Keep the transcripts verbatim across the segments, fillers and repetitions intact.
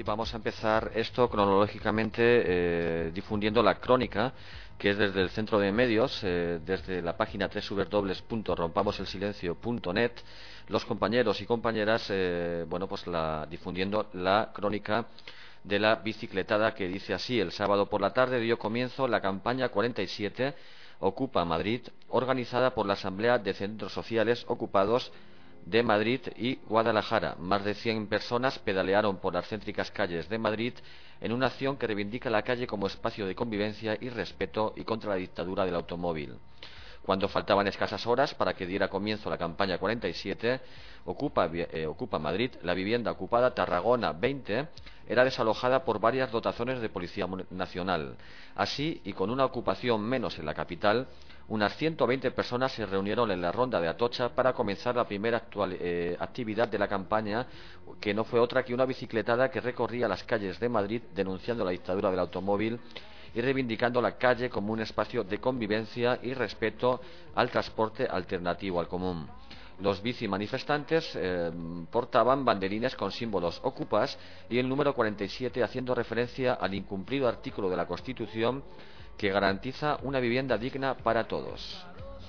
vamos a empezar esto cronológicamente eh, difundiendo la crónica, que es desde el Centro de Medios, eh, desde la página doble u doble u doble u punto rompamos el silencio punto net, los compañeros y compañeras, eh, bueno, pues la, difundiendo la crónica de la bicicletada, que dice así: el sábado por la tarde dio comienzo la campaña cuarenta y siete Ocupa Madrid, organizada por la Asamblea de Centros Sociales Ocupados de Madrid y Guadalajara. Más de cien personas pedalearon por las céntricas calles de Madrid en una acción que reivindica la calle como espacio de convivencia y respeto y contra la dictadura del automóvil. Cuando faltaban escasas horas para que diera comienzo la campaña cuarenta y siete Ocupa, eh, Ocupa Madrid, la vivienda ocupada Tarragona veinte era desalojada por varias dotaciones de Policía Nacional. Así, y con una ocupación menos en la capital, unas ciento veinte personas se reunieron en la ronda de Atocha para comenzar la primera actual, eh, actividad de la campaña, que no fue otra que una bicicletada que recorría las calles de Madrid denunciando la dictadura del automóvil y reivindicando la calle como un espacio de convivencia y respeto al transporte alternativo al común. Los bicimanifestantes eh, portaban banderines con símbolos ocupas y el número cuarenta y siete, haciendo referencia al incumplido artículo de la Constitución que garantiza una vivienda digna para todos.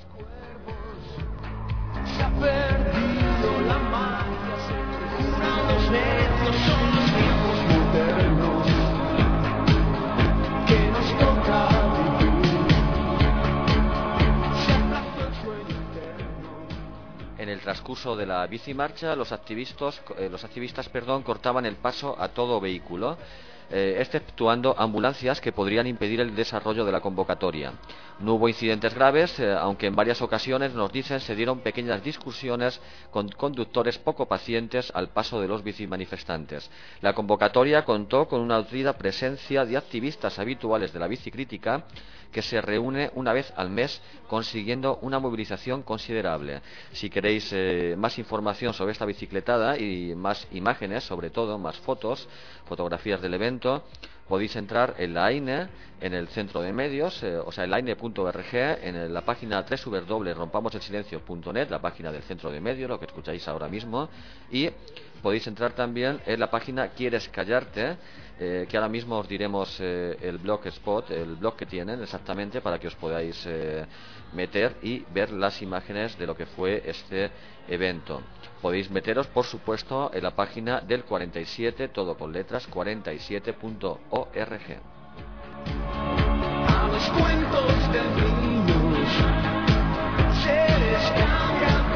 Se ha perdido la magia, se juran los necios, son los tiempos modernos que nos toca vivir. Se aplazó el sueño eterno. En el transcurso de la bicimarcha, los activistas, eh, los activistas perdón, cortaban el paso a todo vehículo, Eh, exceptuando ambulancias que podrían impedir el desarrollo de la convocatoria. No hubo incidentes graves, eh, aunque en varias ocasiones, nos dicen, se dieron pequeñas discusiones con conductores poco pacientes al paso de los bicimanifestantes. La convocatoria contó con una nutrida presencia de activistas habituales de la bicicrítica, que se reúne una vez al mes, consiguiendo una movilización considerable. Si queréis eh, más información sobre esta bicicletada y más imágenes, sobre todo más fotos, fotografías del evento, podéis entrar en la AINE, en el Centro de Medios, eh, o sea, en la aine punto org, en la página doble u doble u doble u punto rompamos el silencio punto net, la página del Centro de Medios, lo que escucháis ahora mismo, y podéis entrar también en la página Quieres Callarte, eh, que ahora mismo os diremos eh, el blogspot, el blog que tienen exactamente, para que os podáis eh, meter y ver las imágenes de lo que fue este evento. Podéis meteros, por supuesto, en la página del cuarenta y siete, todo con letras, cuarenta y siete punto org. A los cuentos de niños se les cambia al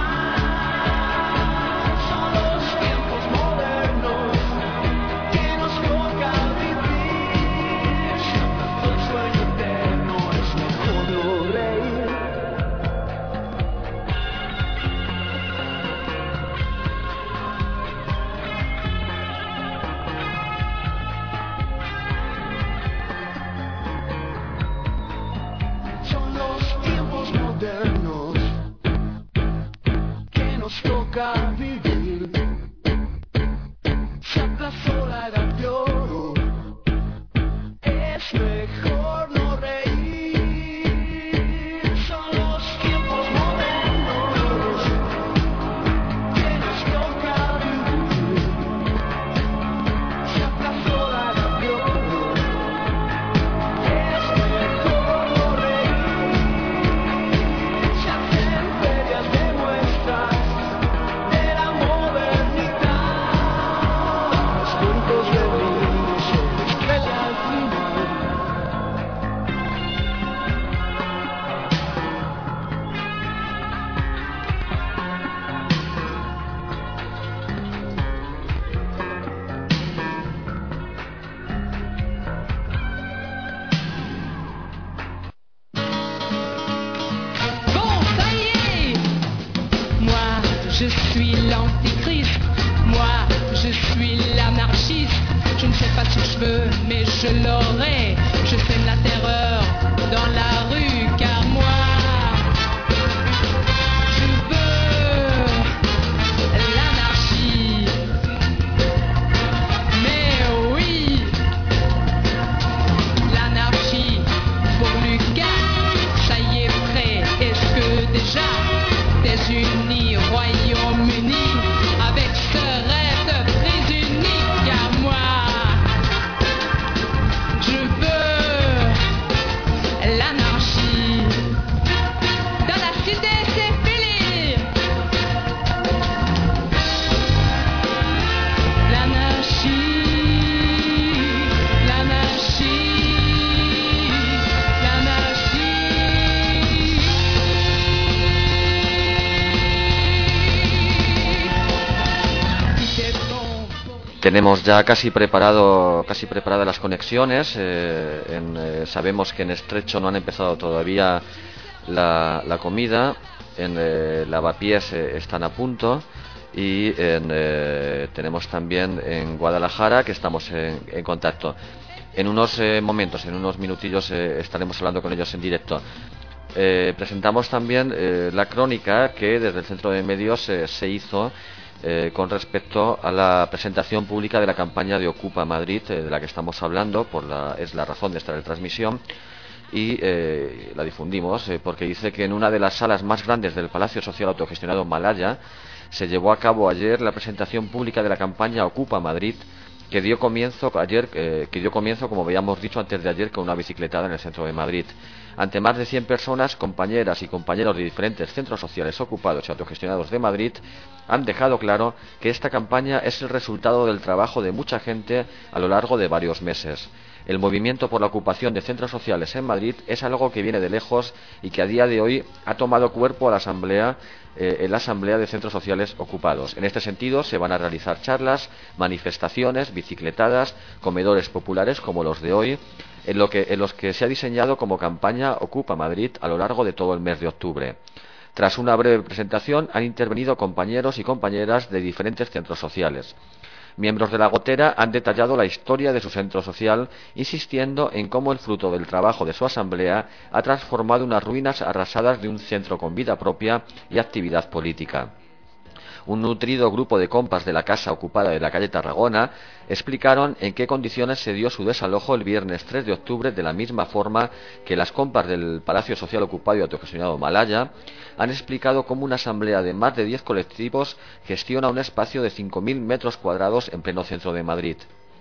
final. Son los tiempos modernos que nos toca vivir. El sueño eterno es mejor no reír. Que nos toca vivir. Se aplazó la edad de oro, es mejor no reír. Son los tiempos modernos que nos toca vivir. Se aplazó la edad de oro, es mejor no reír. Se hacen ferias de muestras de la modernidad. Los cuentos de niños se estrella al final. Bon, ça y est. Moi, je suis l'antichrist. Moi, je suis l'anarchiste. Je ne sais pas si je veux, mais je l'aurai. Je sème la terreur dans la rue, car moi, je veux l'anarchie. Mais oui, l'anarchie pour Lucas, ça y est prêt. Est-ce que déjà t'es uni, Royaume-Uni, avec ce rêve de prise unique? Car moi, tenemos ya casi preparado, casi preparadas las conexiones. Eh, en, eh, sabemos que en Estrecho no han empezado todavía la, la comida. En eh, Lavapiés eh, están a punto. Y en, eh, tenemos también en Guadalajara, que estamos en, en contacto. En unos eh, momentos, en unos minutillos, eh, estaremos hablando con ellos en directo. Eh, presentamos también eh, la crónica que desde el Centro de Medios eh, se hizo eh, con respecto a la presentación pública de la campaña de Ocupa Madrid, eh, de la que estamos hablando, por la, es la razón de esta retransmisión, y eh, la difundimos eh, porque dice que en una de las salas más grandes del Palacio Social Autogestionado Malaya se llevó a cabo ayer la presentación pública de la campaña Ocupa Madrid, que dio comienzo ayer, eh, que dio comienzo, como habíamos dicho antes de ayer, con una bicicletada en el centro de Madrid. Ante más de cien personas, compañeras y compañeros de diferentes centros sociales ocupados y autogestionados de Madrid, han dejado claro que esta campaña es el resultado del trabajo de mucha gente a lo largo de varios meses. El movimiento por la ocupación de centros sociales en Madrid es algo que viene de lejos y que a día de hoy ha tomado cuerpo a la asamblea, eh, en la asamblea de centros sociales ocupados. En este sentido se van a realizar charlas, manifestaciones, bicicletadas, comedores populares como los de hoy, en, lo que, en los que se ha diseñado como campaña Ocupa Madrid a lo largo de todo el mes de octubre. Tras una breve presentación han intervenido compañeros y compañeras de diferentes centros sociales. Miembros de La Gotera han detallado la historia de su centro social, insistiendo en cómo el fruto del trabajo de su asamblea ha transformado unas ruinas arrasadas de un centro con vida propia y actividad política. Un nutrido grupo de compas de la casa ocupada de la calle Tarragona explicaron en qué condiciones se dio su desalojo el viernes tres de octubre, de la misma forma que las compas del Palacio Social Ocupado y Autogestionado Malaya han explicado cómo una asamblea de más de diez colectivos gestiona un espacio de cinco mil metros cuadrados en pleno centro de Madrid.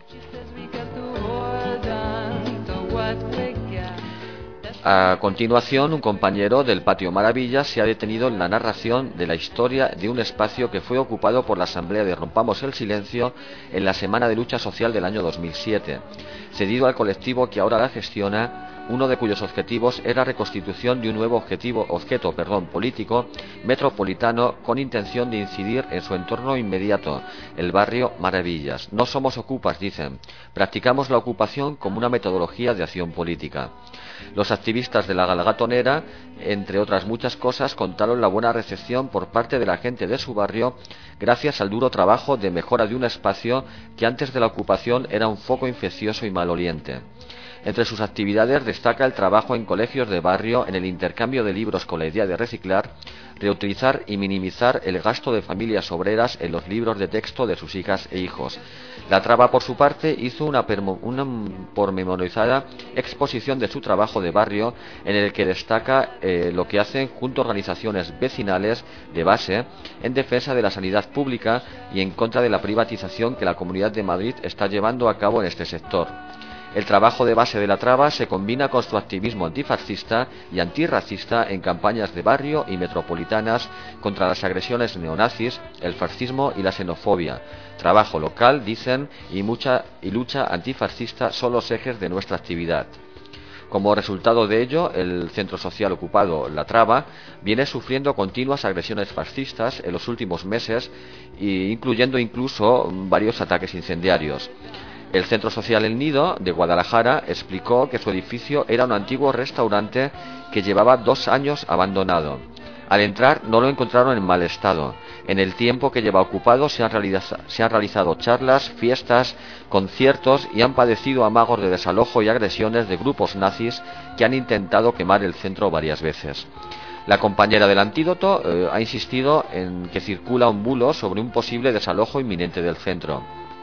A continuación, un compañero del Patio Maravillas se ha detenido en la narración de la historia de un espacio que fue ocupado por la asamblea de Rompamos el Silencio en la Semana de Lucha Social del año dos mil siete, cedido al colectivo que ahora la gestiona, uno de cuyos objetivos era la reconstitución de un nuevo objetivo, objeto perdón, político metropolitano con intención de incidir en su entorno inmediato, el barrio Maravillas. No somos ocupas, dicen, practicamos la ocupación como una metodología de acción política. Los activistas de la Galgatonera, entre otras muchas cosas, contaron la buena recepción por parte de la gente de su barrio gracias al duro trabajo de mejora de un espacio que antes de la ocupación era un foco infeccioso y maloliente. Entre sus actividades destaca el trabajo en colegios de barrio en el intercambio de libros con la idea de reciclar, reutilizar y minimizar el gasto de familias obreras en los libros de texto de sus hijas e hijos. La Traba, por su parte, hizo una, una pormenorizada exposición de su trabajo de barrio en el que destaca eh, lo que hacen junto a organizaciones vecinales de base en defensa de la sanidad pública y en contra de la privatización que la Comunidad de Madrid está llevando a cabo en este sector. El trabajo de base de la Traba se combina con su activismo antifascista y antirracista en campañas de barrio y metropolitanas contra las agresiones neonazis, el fascismo y la xenofobia. Trabajo local, dicen, y, mucha, y lucha antifascista son los ejes de nuestra actividad. Como resultado de ello, el centro social ocupado La Traba viene sufriendo continuas agresiones fascistas en los últimos meses, incluyendo incluso varios ataques incendiarios. El Centro Social El Nido de Guadalajara explicó que su edificio era un antiguo restaurante que llevaba dos años abandonado. Al entrar no lo encontraron en mal estado. En el tiempo que lleva ocupado se han, realiza, se han realizado charlas, fiestas, conciertos y han padecido amagos de desalojo y agresiones de grupos nazis que han intentado quemar el centro varias veces. La compañera del Antídoto eh, ha insistido en que circula un bulo sobre un posible desalojo inminente del centro.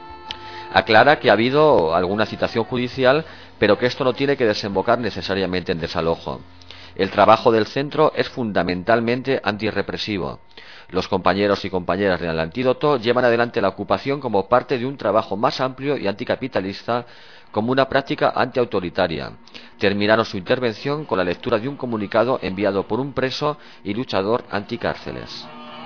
Aclara que ha habido alguna citación judicial, pero que esto no tiene que desembocar necesariamente en desalojo. El trabajo del centro es fundamentalmente antirrepresivo. Los compañeros y compañeras del Antídoto llevan adelante la ocupación como parte de un trabajo más amplio y anticapitalista, como una práctica antiautoritaria. Terminaron su intervención con la lectura de un comunicado enviado por un preso y luchador anticárceles.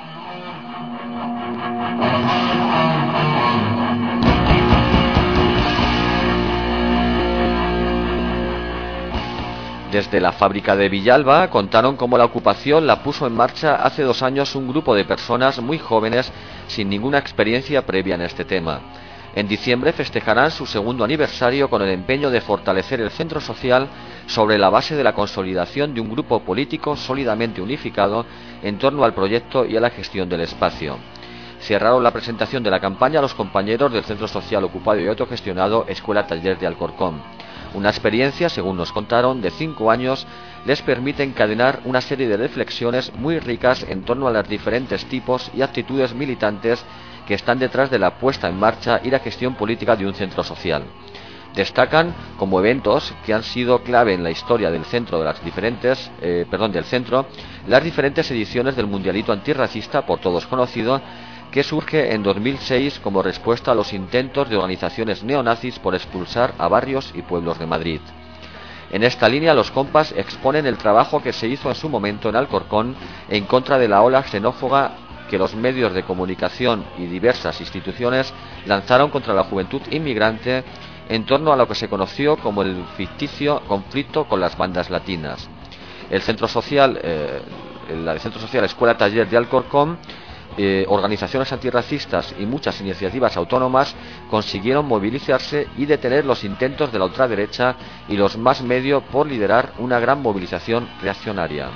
Desde la fábrica de Villalba contaron cómo la ocupación la puso en marcha hace dos años un grupo de personas muy jóvenes sin ninguna experiencia previa en este tema. En diciembre festejarán su segundo aniversario con el empeño de fortalecer el centro social sobre la base de la consolidación de un grupo político sólidamente unificado en torno al proyecto y a la gestión del espacio. Cerraron la presentación de la campaña los compañeros del Centro Social Ocupado y Autogestionado Escuela Taller de Alcorcón. Una experiencia, según nos contaron, de cinco años les permite encadenar una serie de reflexiones muy ricas en torno a los diferentes tipos y actitudes militantes que están detrás de la puesta en marcha y la gestión política de un centro social. Destacan como eventos que han sido clave en la historia del centro de las diferentes, eh, perdón, del centro, las diferentes ediciones del Mundialito Antirracista, por todos conocido, que surge en dos mil seis como respuesta a los intentos de organizaciones neonazis por expulsar a barrios y pueblos de Madrid. En esta línea, los compas exponen el trabajo que se hizo en su momento en Alcorcón en contra de la ola xenófoba que los medios de comunicación y diversas instituciones lanzaron contra la juventud inmigrante en torno a lo que se conoció como el ficticio conflicto con las bandas latinas. El Centro Social, eh, el Centro Social Escuela Taller de Alcorcón, eh, organizaciones antirracistas y muchas iniciativas autónomas consiguieron movilizarse y detener los intentos de la ultraderecha y los más medio por liderar una gran movilización reaccionaria.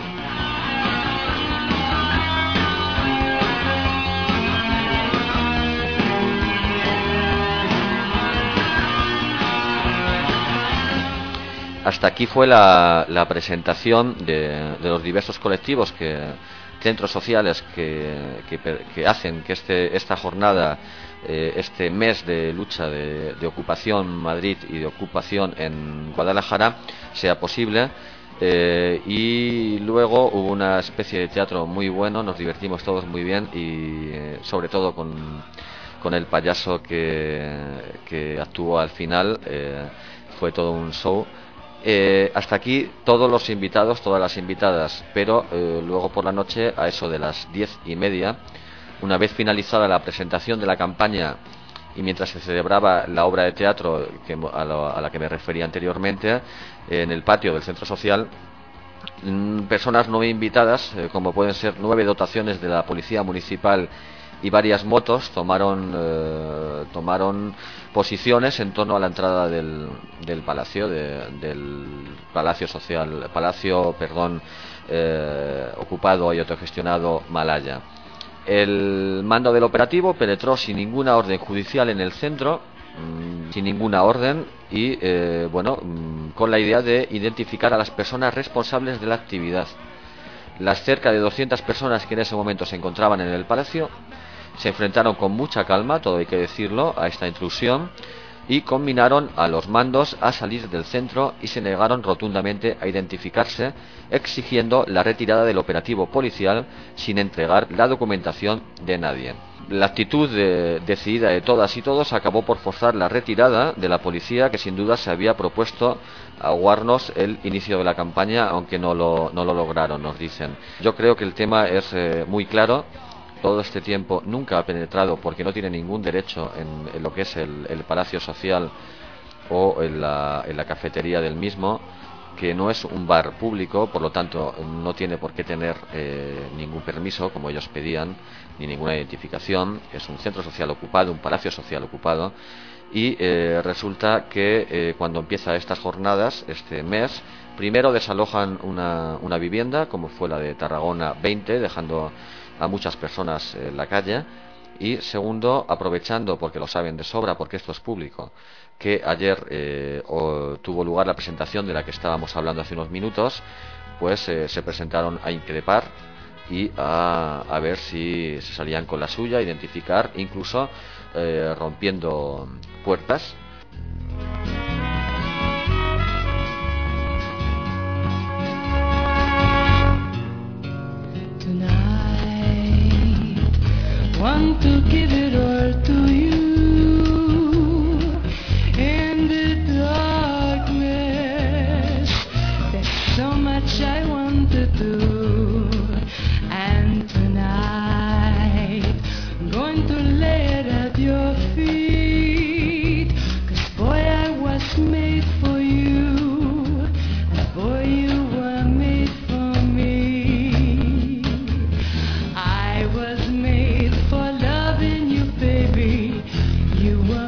Hasta aquí fue la, la presentación de, de los diversos colectivos, que centros sociales que, que, que hacen que este, esta jornada, eh, este mes de lucha de, de ocupación Madrid y de ocupación en Guadalajara sea posible. Eh, y luego hubo una especie de teatro muy bueno, nos divertimos todos muy bien y eh, sobre todo con, con el payaso que, que actuó al final, eh, fue todo un show. Eh, hasta aquí todos los invitados, todas las invitadas, pero eh, luego por la noche, a eso de las diez y media, una vez finalizada la presentación de la campaña y mientras se celebraba la obra de teatro que, a, lo, a la que me refería anteriormente, eh, en el patio del centro social, mmm, personas no invitadas, eh, como pueden ser nueve dotaciones de la Policía Municipal y varias motos, tomaron eh, tomaron posiciones en torno a la entrada del, del palacio de, del palacio social palacio perdón eh, ocupado y autogestionado Malaya. El mando del operativo penetró sin ninguna orden judicial en el centro, mmm, sin ninguna orden y eh, bueno mmm, con la idea de identificar a las personas responsables de la actividad. Las cerca de doscientas personas que en ese momento se encontraban en el palacio se enfrentaron con mucha calma, todo hay que decirlo, a esta intrusión y conminaron a los mandos a salir del centro y se negaron rotundamente a identificarse, exigiendo la retirada del operativo policial sin entregar la documentación de nadie. La actitud de, decidida de todas y todos acabó por forzar la retirada de la policía, que sin duda se había propuesto aguarnos el inicio de la campaña, aunque no lo, no lo lograron, nos dicen. Yo creo que el tema es eh, muy claro. Todo este tiempo nunca ha penetrado, porque no tiene ningún derecho en, en lo que es el, el Palacio Social o en la, en la cafetería del mismo, que no es un bar público, por lo tanto no tiene por qué tener eh, ningún permiso como ellos pedían, ni ninguna identificación. Es un centro social ocupado, un palacio social ocupado, y eh, resulta que eh, cuando empieza estas jornadas, este mes, primero desalojan una, una vivienda, como fue la de Tarragona veinte, dejando a muchas personas en la calle, y segundo, aprovechando, porque lo saben de sobra, porque esto es público, que ayer eh, o, tuvo lugar la presentación de la que estábamos hablando hace unos minutos, pues eh, se presentaron a increpar y a, a ver si se salían con la suya, identificar, incluso eh, rompiendo puertas. Want to give it all to you in the darkness. There's so much I want to do, and tonight I'm going to lay it at your feet. 'Cause boy, I was made for you, and boy, you were made for me. I was made for loving you, baby. You were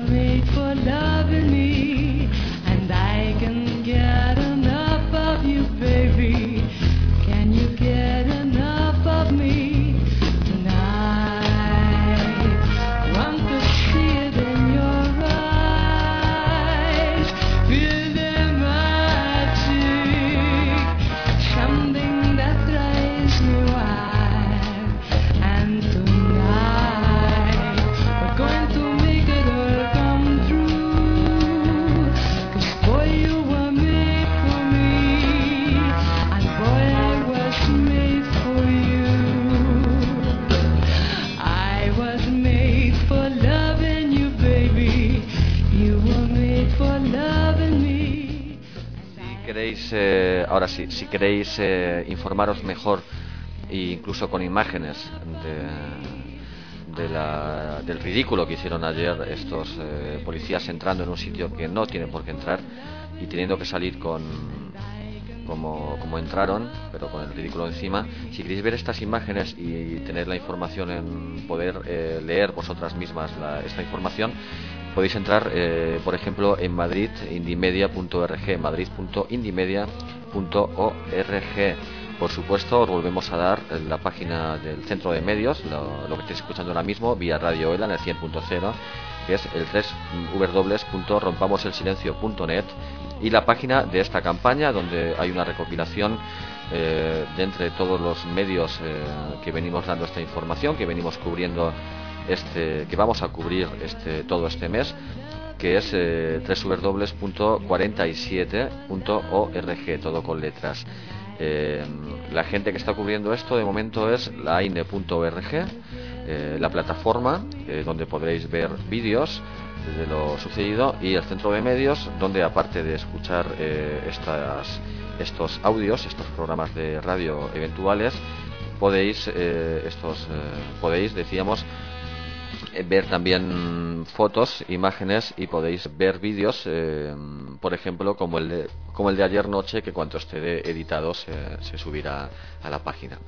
eh, ahora sí, si queréis eh, informaros mejor e incluso con imágenes de, de la, del ridículo que hicieron ayer estos eh, policías entrando en un sitio que no tienen por qué entrar y teniendo que salir con como, como entraron, pero con el ridículo encima. Si queréis ver estas imágenes y tener la información, en poder eh, leer vosotras mismas la, esta información, podéis entrar, eh, por ejemplo, en madrid indimedia punto org, madrid punto indimedia punto org. Por supuesto, os volvemos a dar la página del centro de medios, lo, lo que estáis escuchando ahora mismo, vía Radio ELA en el cien punto cero, que es el doble u doble u doble u punto rompamos el silencio punto net, y la página de esta campaña, donde hay una recopilación eh, de entre todos los medios eh, que venimos dando esta información, que venimos cubriendo este, que vamos a cubrir este todo este mes, que es eh, doble u doble u doble u punto cuarenta y siete punto org, todo con letras. Eh, la gente que está cubriendo esto de momento es la aine punto org, eh, la plataforma eh, donde podréis ver vídeos de lo sucedido, y el centro de medios, donde aparte de escuchar eh, estas, estos audios, estos programas de radio eventuales, podéis eh, estos eh, podéis, decíamos, ver también fotos, imágenes, y podéis ver vídeos, eh, por ejemplo, como el de, como el de ayer noche, que cuando esté editado se, se subirá a la página.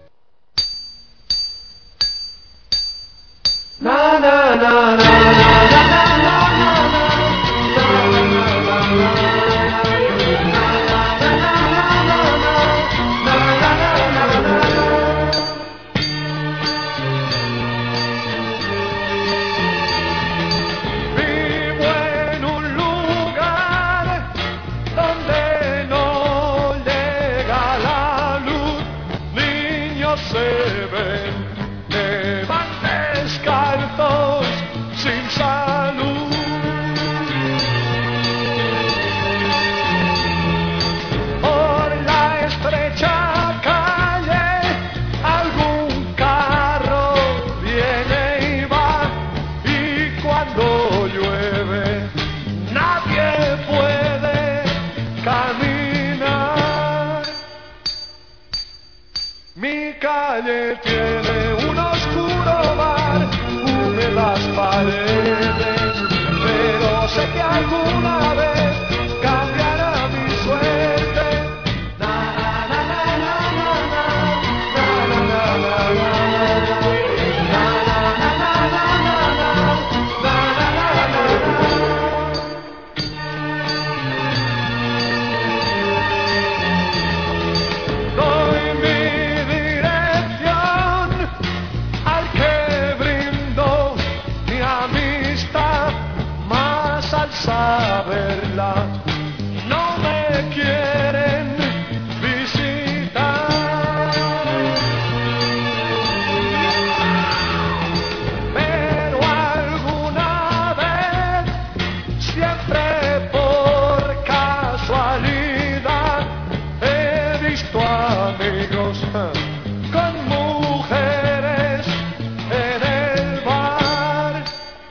Na, na, na, na, na, na, tiene un oscuro mar, une las paredes, pero sé que alguna vez cambiará mi suerte. Na, na, na, na, na, na, na, na, na, na, saberla, no me quieren visitar, pero alguna vez, siempre por casualidad, he visto amigos con mujeres en el bar.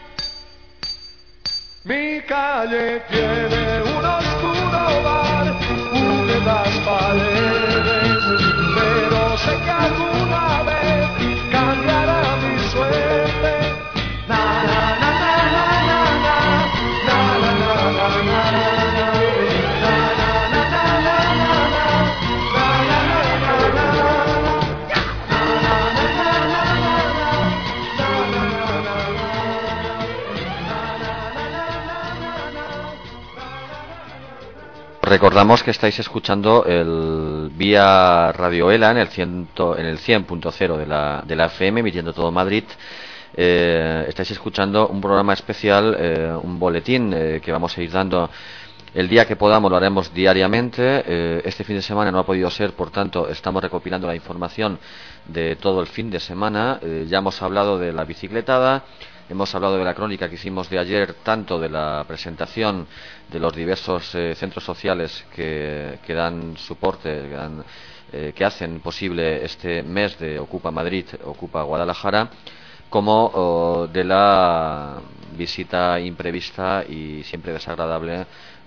Mi calle tiene un oscuro bar, une las paredes, pero sé que alguna vez cambiará mi suerte. Na, na, na, na, na, na, na, na, na, na, na, na. Recordamos que estáis escuchando el vía Radio ELA en el cien, en el cien punto cero de la, de la F M, emitiendo todo Madrid. Eh, estáis escuchando un programa especial, eh, un boletín eh, que vamos a ir dando el día que podamos, lo haremos diariamente. Eh, este fin de semana no ha podido ser, por tanto estamos recopilando la información de todo el fin de semana. Eh, ya hemos hablado de la bicicletada. Hemos hablado de la crónica que hicimos de ayer, tanto de la presentación de los diversos eh, centros sociales que, que dan soporte, que, dan, eh, que hacen posible este mes de Ocupa Madrid, Ocupa Guadalajara, como oh, de la visita imprevista y siempre desagradable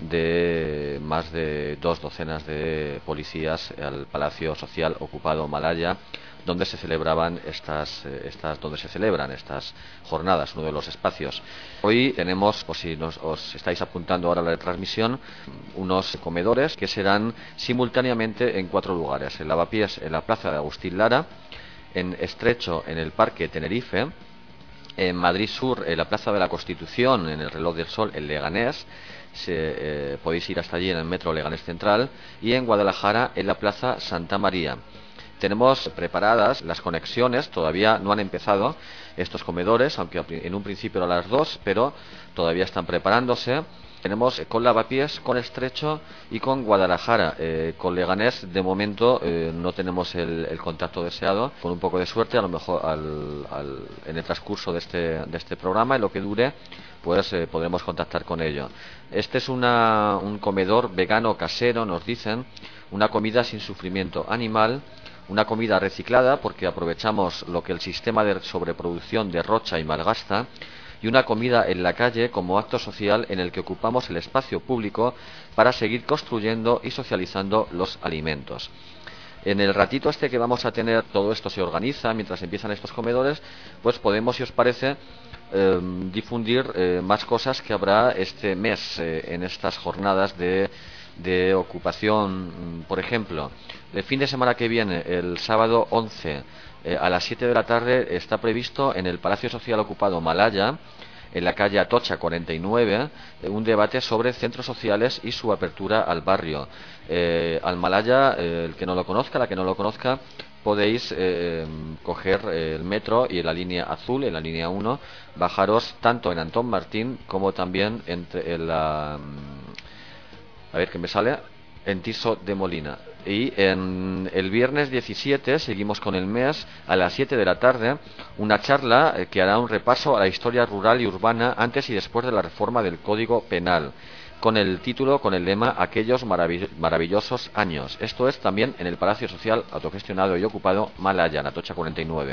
de más de dos docenas de policías al Palacio Social ocupado Malaya, donde se celebraban estas, estas, donde se celebran estas jornadas, uno de los espacios. Hoy tenemos, por si nos, os estáis apuntando ahora a la transmisión, unos comedores que serán simultáneamente en cuatro lugares: en Lavapiés, en la Plaza de Agustín Lara; en Estrecho, en el Parque Tenerife; en Madrid Sur, en la Plaza de la Constitución, en el Reloj del Sol, en Leganés. Se, eh, podéis ir hasta allí en el metro Leganés Central; y en Guadalajara, en la Plaza Santa María. Tenemos preparadas las conexiones, todavía no han empezado estos comedores, aunque en un principio eran las dos, pero todavía están preparándose. Tenemos con Lavapiés, con Estrecho y con Guadalajara. Eh, con Leganés, de momento, eh, no tenemos el, el contacto deseado. Con un poco de suerte, a lo mejor al, al, en el transcurso de este, de este programa, en lo que dure, pues eh, podremos contactar con ello. Este es una, un comedor vegano casero, nos dicen, una comida sin sufrimiento animal, una comida reciclada porque aprovechamos lo que el sistema de sobreproducción derrocha y malgasta, y una comida en la calle como acto social en el que ocupamos el espacio público para seguir construyendo y socializando los alimentos. En el ratito este que vamos a tener, todo esto se organiza mientras empiezan estos comedores, pues podemos, si os parece, eh, difundir eh, más cosas que habrá este mes eh, en estas jornadas de, de ocupación. Por ejemplo, el fin de semana que viene, el sábado once, eh, a las siete de la tarde, está previsto en el Palacio Social ocupado Malaya, en la calle Atocha cuarenta y nueve, eh, un debate sobre centros sociales y su apertura al barrio. Eh, al Malaya, eh, el que no lo conozca, la que no lo conozca, podéis eh, coger eh, el metro y en la línea azul, en la línea uno, bajaros tanto en Antón Martín como también entre en la... A ver qué me sale... en Tirso de Molina. Y en el viernes diecisiete seguimos con el mes, a las siete de la tarde, una charla eh, que hará un repaso a la historia rural y urbana antes y después de la reforma del Código Penal, con el título, con el lema Aquellos maravill maravillosos años. Esto es también en el Palacio Social autogestionado y ocupado Malaya, en Atocha cuarenta y nueve.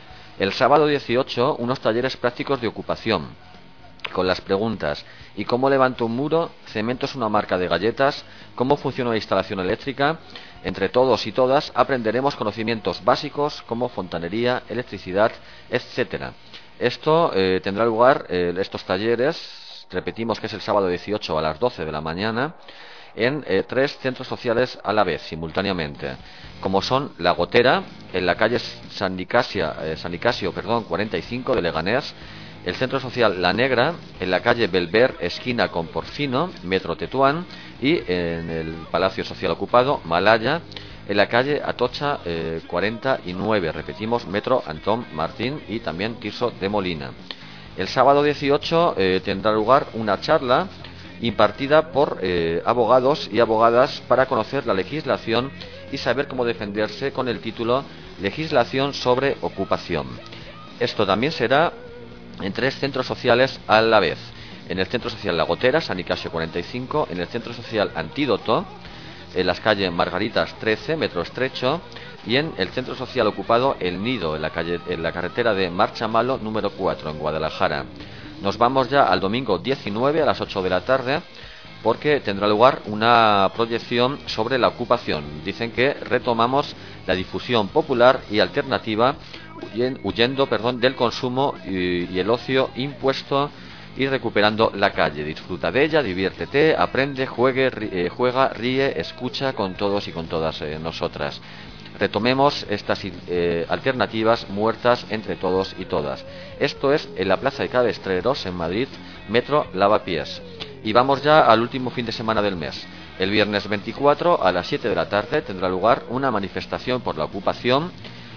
El sábado dieciocho, unos talleres prácticos de ocupación, con las preguntas: ¿y cómo levanto un muro? ¿Cemento es una marca de galletas? ¿Cómo funciona la instalación eléctrica? Entre todos y todas aprenderemos conocimientos básicos como fontanería, electricidad, etcétera. Esto eh, tendrá lugar, eh, estos talleres, repetimos que es el sábado dieciocho a las doce de la mañana, en eh, tres centros sociales a la vez, simultáneamente, como son La Gotera, en la calle San Nicasio, eh, San Nicasio perdón, cuarenta y cinco de Leganés; el Centro Social La Negra, en la calle Belver, esquina con Porcino, metro Tetuán; y en el Palacio Social ocupado Malaya, en la calle Atocha eh, cuarenta y nueve, repetimos, metro Antón Martín y también Tirso de Molina. El sábado dieciocho eh, tendrá lugar una charla impartida por eh, abogados y abogadas para conocer la legislación y saber cómo defenderse, con el título Legislación sobre Ocupación. Esto también será en tres centros sociales a la vez: en el Centro Social La Gotera, San Nicasio cuarenta y cinco; en el Centro Social Antídoto, en las calles Margaritas trece, metro Estrecho; y en el Centro Social ocupado El Nido, en la, calle, en la carretera de Marchamalo número cuatro, en Guadalajara. Nos vamos ya al domingo diecinueve a las ocho de la tarde, porque tendrá lugar una proyección sobre la ocupación. Dicen que retomamos la difusión popular y alternativa, huyendo perdón, del consumo y, y el ocio impuesto, y recuperando la calle. Disfruta de ella, diviértete, aprende, juegue, ríe, juega, ríe, escucha con todos y con todas eh, nosotras. Retomemos estas eh, alternativas muertas entre todos y todas. Esto es en la Plaza de Cabestreros, en Madrid, metro Lavapiés. Y vamos ya al último fin de semana del mes. El viernes veinticuatro a las siete de la tarde tendrá lugar una manifestación por la ocupación,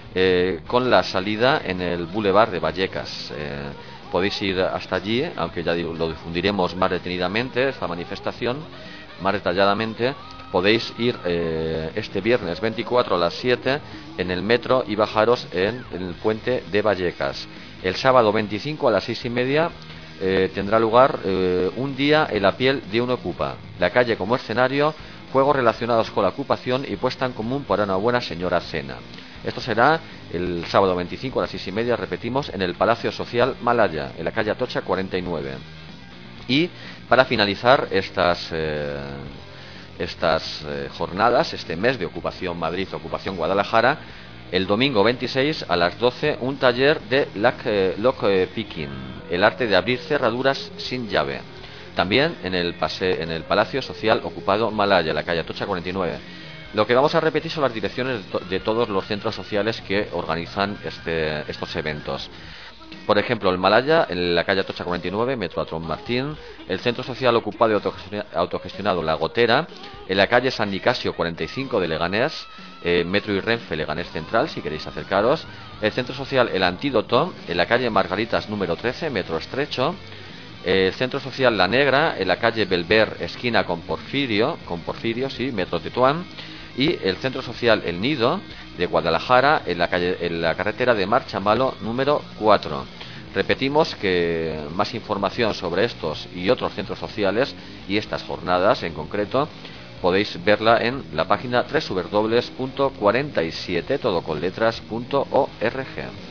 eh, con la salida en el Boulevard de Vallecas. Eh, podéis ir hasta allí, aunque ya lo difundiremos más detenidamente, esta manifestación, más detalladamente. Podéis ir eh, este viernes veinticuatro a las siete en el metro y bajaros en, en el puente de Vallecas. El sábado veinticinco a las seis y media eh, tendrá lugar eh, un día en la piel de un ocupa. La calle como escenario, juegos relacionados con la ocupación y puesta en común para una buena señora cena. Esto será el sábado veinticinco a las seis y media, repetimos, en el Palacio Social Malaya, en la calle Atocha cuarenta y nueve. Y para finalizar estas eh, estas eh, jornadas, este mes de Ocupación Madrid, Ocupación Guadalajara, el domingo veintiséis a las doce, un taller de lock, eh, lock eh, picking, el arte de abrir cerraduras sin llave. También en el, pase, en el Palacio Social Ocupado Malaya, la calle Atocha cuarenta y nueve. Lo que vamos a repetir son las direcciones de, to de todos los centros sociales que organizan este, estos eventos. Por ejemplo, el Malaya, en la calle Atocha cuarenta y nueve, Metro Atrón Martín. El Centro Social Ocupado y Autogestionado La Gotera, en la calle San Nicasio cuarenta y cinco de Leganés, eh, Metro y Renfe Leganés Central, si queréis acercaros. El Centro Social El Antídoto, en la calle Margaritas número trece, Metro Estrecho. El Centro Social La Negra, en la calle Belver, esquina con Porfirio, con Porfirio, sí, Metro Tetuán. Y el Centro Social El Nido de Guadalajara, en la calle, en la carretera de Marchamalo número cuatro. Repetimos que más información sobre estos y otros centros sociales y estas jornadas en concreto podéis verla en la página doble u doble u doble u punto cuarenta y siete todo con letras punto org.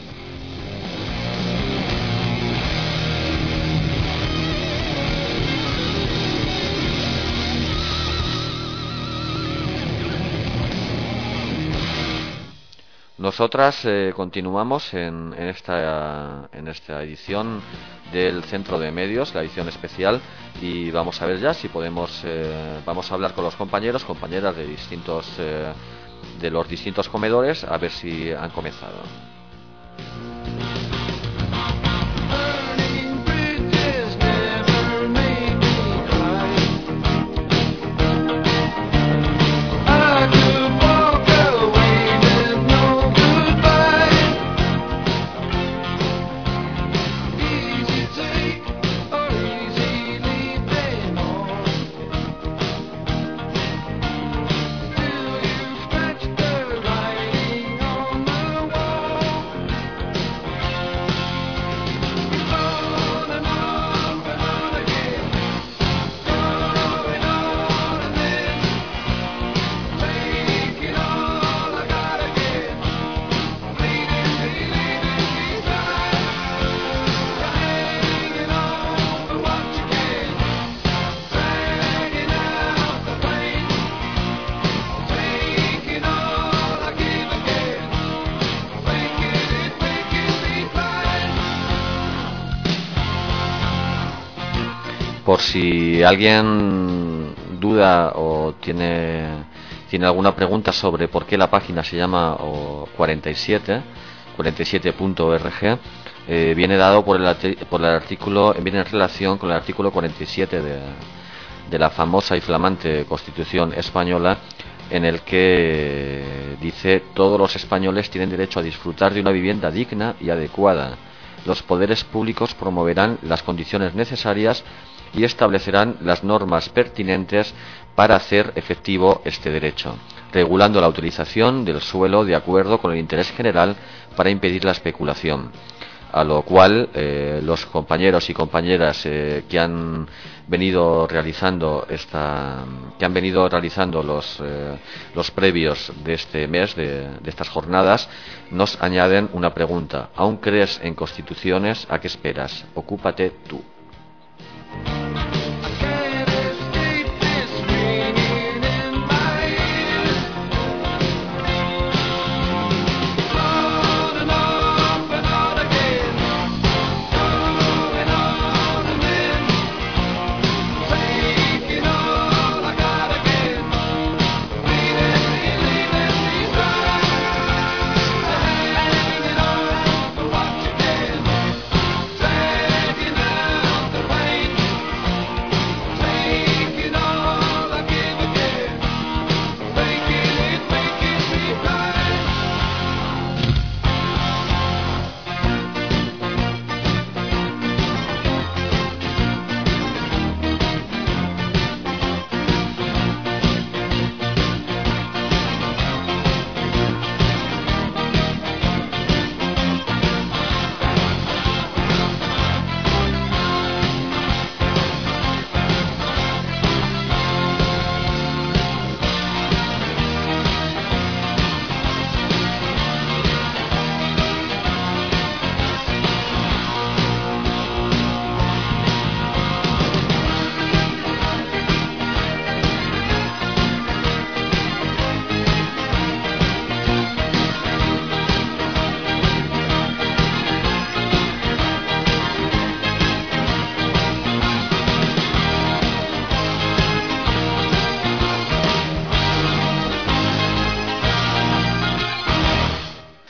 Nosotras eh, continuamos en, en, esta, en esta edición del Centro de Medios, la edición especial, y vamos a ver ya si podemos, eh, vamos a hablar con los compañeros, compañeras de distintos, eh, de los distintos comedores, a ver si han comenzado. Por si alguien duda o tiene, tiene alguna pregunta sobre por qué la página se llama o cuarenta y siete, cuarenta y siete punto org, eh, viene dado por el, por el artículo, viene en relación con el artículo cuarenta y siete de, de la famosa y flamante Constitución española, en el que dice: todos los españoles tienen derecho a disfrutar de una vivienda digna y adecuada. Los poderes públicos promoverán las condiciones necesarias y establecerán las normas pertinentes para hacer efectivo este derecho, regulando la utilización del suelo de acuerdo con el interés general para impedir la especulación. A lo cual eh, los compañeros y compañeras eh, que han venido realizando esta, que han venido realizando los eh, los previos de este mes, de, de estas jornadas, nos añaden una pregunta: ¿aún crees en constituciones? ¿A qué esperas? Ocúpate tú.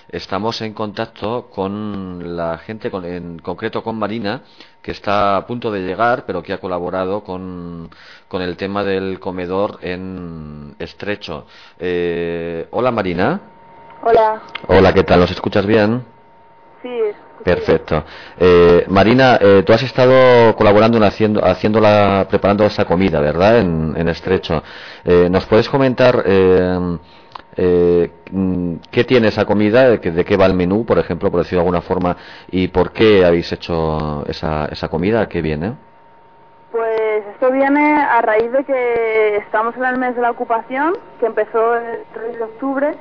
estamos en contacto con la gente, con, en concreto con Marina, que está a punto de llegar, pero que ha colaborado con, con el tema del comedor en Estrecho. Eh, hola Marina. Hola. Hola, ¿qué tal? ¿Nos escuchas bien? Sí. Perfecto. Eh, Marina, eh, tú has estado colaborando en haciendo, haciéndola, preparando esa comida, ¿verdad? En, en Estrecho. Eh, ¿Nos puedes comentar eh, eh, qué tiene esa comida, de qué, de qué va el menú, por ejemplo, por decirlo de alguna forma, y por qué habéis hecho esa, esa comida? ¿A qué viene? Pues esto viene a raíz de que estamos en el mes de la ocupación, que empezó el tres de octubre.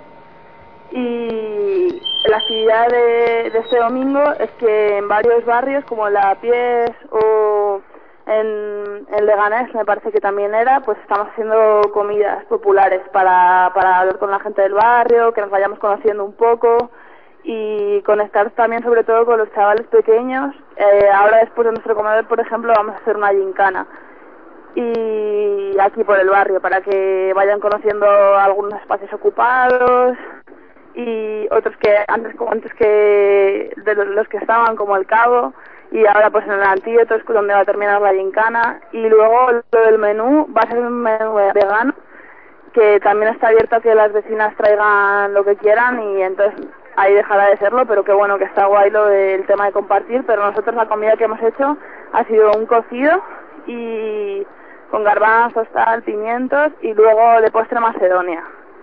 Y la actividad de, de este domingo es que en varios barrios como La Pies o en, en Leganés, me parece que también era, pues estamos haciendo comidas populares para, para hablar con la gente del barrio, que nos vayamos conociendo un poco y conectar también sobre todo con los chavales pequeños. Eh, ahora después de nuestro comedor, por ejemplo, vamos a hacer una gincana y aquí por el barrio para que vayan conociendo algunos espacios ocupados y otros que antes como antes que de los que estaban como el Cabo y ahora pues en el Antídoto es donde va a terminar la gincana. Y luego lo del menú va a ser un menú vegano que también está abierto a que las vecinas traigan lo que quieran y entonces ahí dejará de serlo, pero qué bueno que está guay lo del tema de compartir. Pero nosotros la comida que hemos hecho ha sido un cocido y con garbanzos, tal, pimientos y luego de postre macedonia.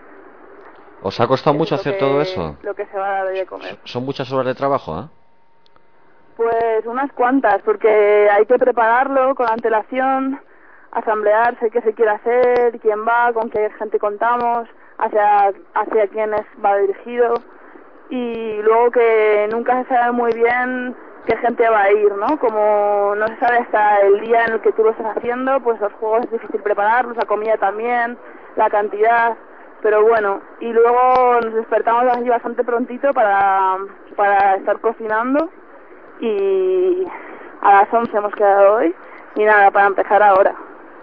¿Os ha costado mucho hacer que, todo eso? Lo que se va a dar de comer. ¿Son muchas horas de trabajo, eh? Pues unas cuantas, porque hay que prepararlo con antelación, asamblearse qué se quiere hacer, quién va, con qué gente contamos, hacia, hacia quiénes va dirigido, y luego que nunca se sabe muy bien qué gente va a ir, ¿no? Como no se sabe hasta el día en el que tú lo estás haciendo, pues los juegos es difícil prepararlos, la comida también, la cantidad. Pero bueno, y luego nos despertamos así bastante prontito para, para estar cocinando y a las once hemos quedado hoy y nada, para empezar ahora.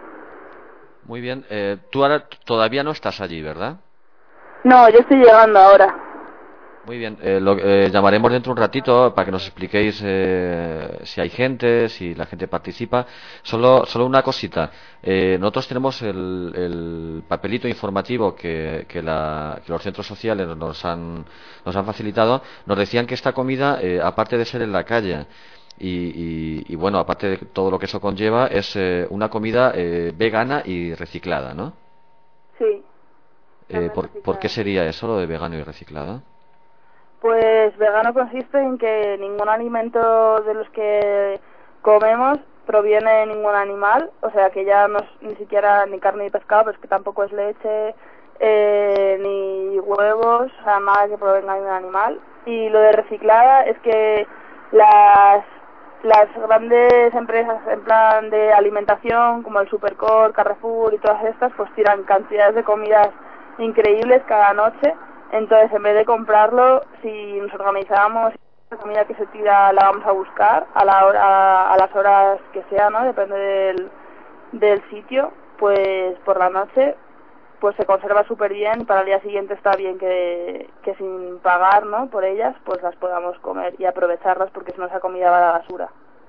Muy bien, eh, tú ahora todavía no estás allí, ¿verdad? No, yo estoy llegando ahora. Muy bien, eh, lo, eh, llamaremos dentro de un ratito para que nos expliquéis eh, si hay gente, si la gente participa. Solo, solo una cosita. Eh, nosotros tenemos el, el papelito informativo que, que, la, que los centros sociales nos han, nos han facilitado. Nos decían que esta comida, eh, aparte de ser en la calle y, y, y bueno, aparte de todo lo que eso conlleva, es eh, una comida eh, vegana y reciclada, ¿no? Sí. Eh, ¿por, ¿Por qué sería eso, lo de vegano y reciclada? Pues vegano consiste en que ningún alimento de los que comemos proviene de ningún animal, o sea que ya no es ni siquiera ni carne ni pescado, pero es que tampoco es leche, eh, ni huevos, o sea, nada que provenga de un animal. Y lo de reciclada es que las las grandes empresas en plan de alimentación, como el Supercore, Carrefour y todas estas, pues tiran cantidades de comidas increíbles cada noche. Entonces, en vez de comprarlo, si nos organizamos, la comida que se tira la vamos a buscar a la hora, a las horas que sea, ¿no? Depende del, del sitio, pues por la noche, pues se conserva súper bien. Para el día siguiente está bien que, que sin pagar, ¿no? Por ellas, pues las podamos comer y aprovecharlas porque si no esa comida va a la basura.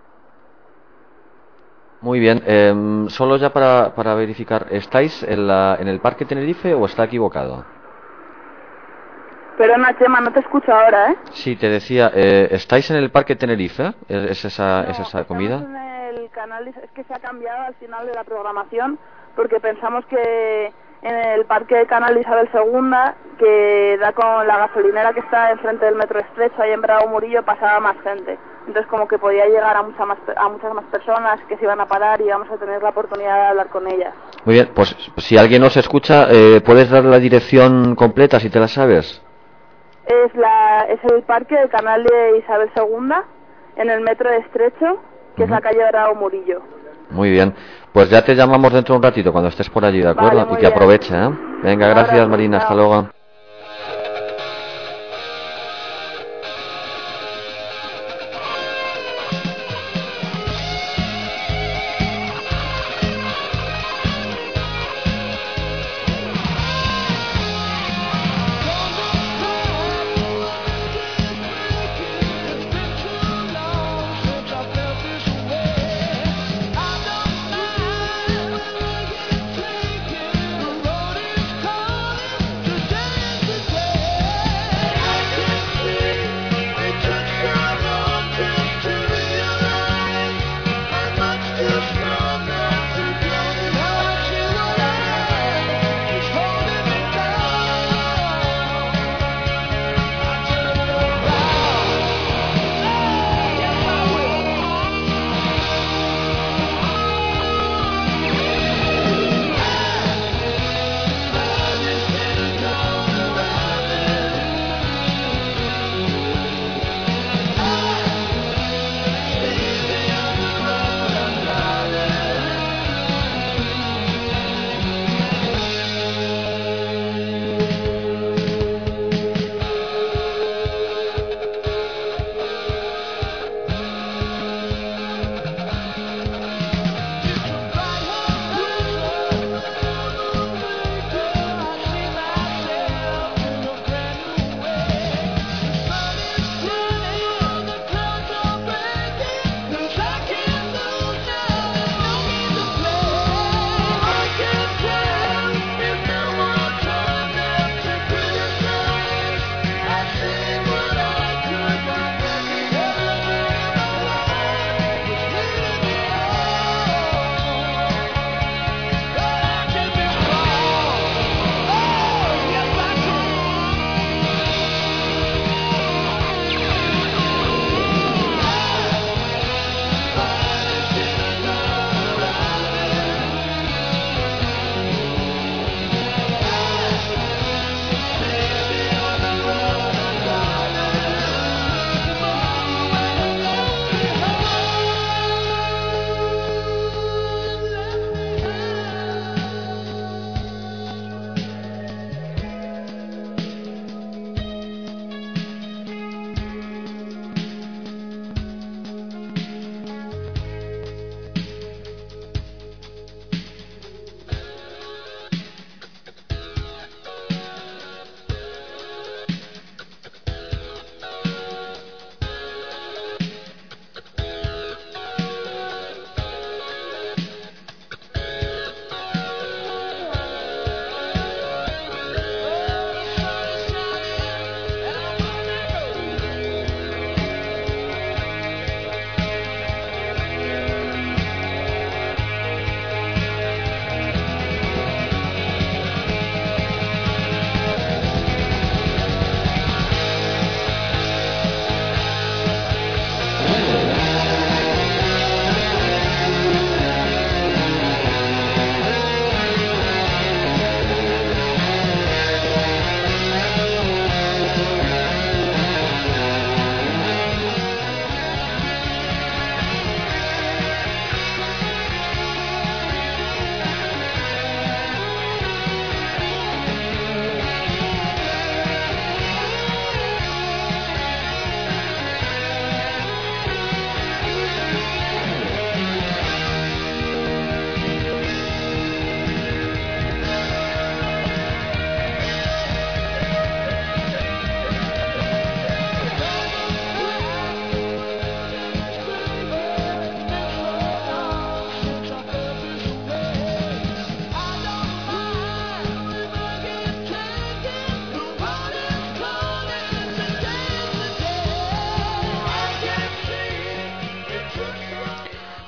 Muy bien, eh, solo ya para, para verificar, ¿estáis en, la, en el Parque Tenerife o está equivocado? Perdona, Chema, no te escucho ahora, ¿eh? Sí, te decía, eh, ¿estáis en el Parque Tenerife? ¿Es, es esa, no, es esa comida? En el canal, es que se ha cambiado al final de la programación porque pensamos que en el Parque de Canal Isabel segunda, que da con la gasolinera que está enfrente del Metro Estrecho, ahí en Bravo Murillo, pasaba más gente. Entonces como que podía llegar a, mucha más, a muchas más personas que se iban a parar y íbamos a tener la oportunidad de hablar con ellas. Muy bien, pues si alguien nos escucha, eh, ¿puedes dar la dirección completa si te la sabes? Es, la, es el Parque del Canal de Isabel segunda, en el Metro de Estrecho, que uh-huh. es la calle Bravo Murillo. Muy bien, pues ya te llamamos dentro de un ratito cuando estés por allí, ¿de acuerdo? Vale, y que bien. aproveche, ¿eh? Venga, gracias, Ahora, Marina, chao. hasta luego.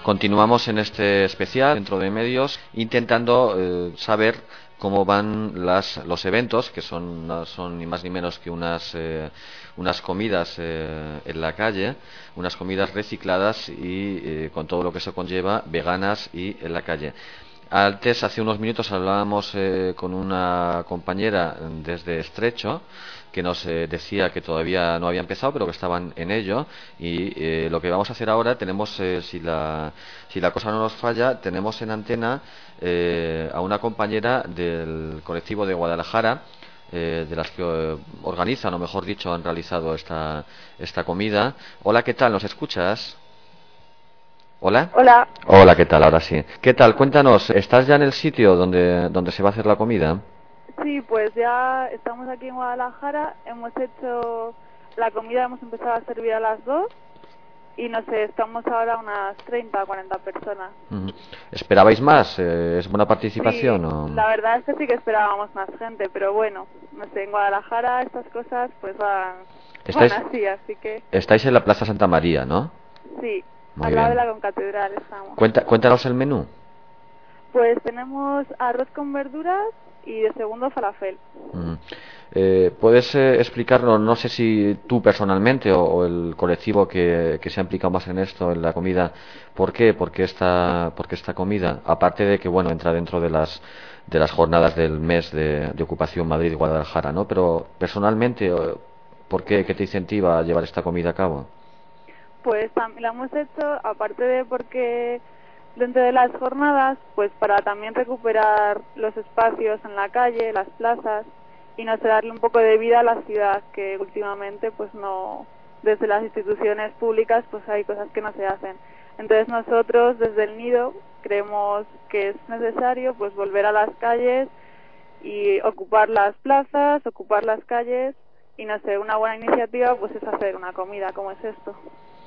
Continuamos en este especial Centro de Medios intentando eh, saber cómo van las, los eventos, que son, son ni más ni menos que unas, eh, unas comidas eh, en la calle, unas comidas recicladas y eh, con todo lo que se conlleva, veganas y en la calle. Antes, hace unos minutos, hablábamos eh, con una compañera desde Estrecho que nos eh, decía que todavía no había empezado, pero que estaban en ello. Y eh, lo que vamos a hacer ahora, tenemos, eh, si, la, si la cosa no nos falla, tenemos en antena eh, a una compañera del colectivo de Guadalajara, eh, de las que eh, organizan, o mejor dicho, han realizado esta, esta comida. Hola, ¿qué tal? ¿Nos escuchas? ¿Hola? Hola. Hola, ¿qué tal? Ahora sí. ¿Qué tal? Cuéntanos, ¿estás ya en el sitio donde, donde se va a hacer la comida? Sí, pues ya estamos aquí en Guadalajara, hemos hecho la comida, hemos empezado a servir a las dos y no sé, estamos ahora unas treinta, cuarenta personas. Uh-huh. ¿Esperabais más? Eh, ¿Es buena participación? Sí, o... la verdad es que sí que esperábamos más gente, pero bueno, no sé, en Guadalajara estas cosas pues van, ¿Estáis, van así, así que... Estáis en la Plaza Santa María, ¿no? Sí, Muy al lado bien. de la concatedral estamos. Cuenta, cuéntanos el menú. Pues tenemos arroz con verduras y de segundo falafel. Uh-huh. Eh, ¿Puedes eh, explicarnos, no sé si tú personalmente o, o el colectivo que, que se ha implicado más en esto, en la comida, por qué, por qué esta, por qué esta comida? Aparte de que, bueno, entra dentro de las de las jornadas del mes de, de ocupación Madrid y Guadalajara, ¿no? Pero personalmente, ¿por qué, qué te incentiva a llevar esta comida a cabo? Pues la hemos hecho, aparte de porque dentro de las jornadas, pues para también recuperar los espacios en la calle, las plazas, y no sé, darle un poco de vida a la ciudad, que últimamente pues no, desde las instituciones públicas pues hay cosas que no se hacen. Entonces nosotros desde el Nido creemos que es necesario pues volver a las calles y ocupar las plazas, ocupar las calles, y no sé, una buena iniciativa pues es hacer una comida como es esto.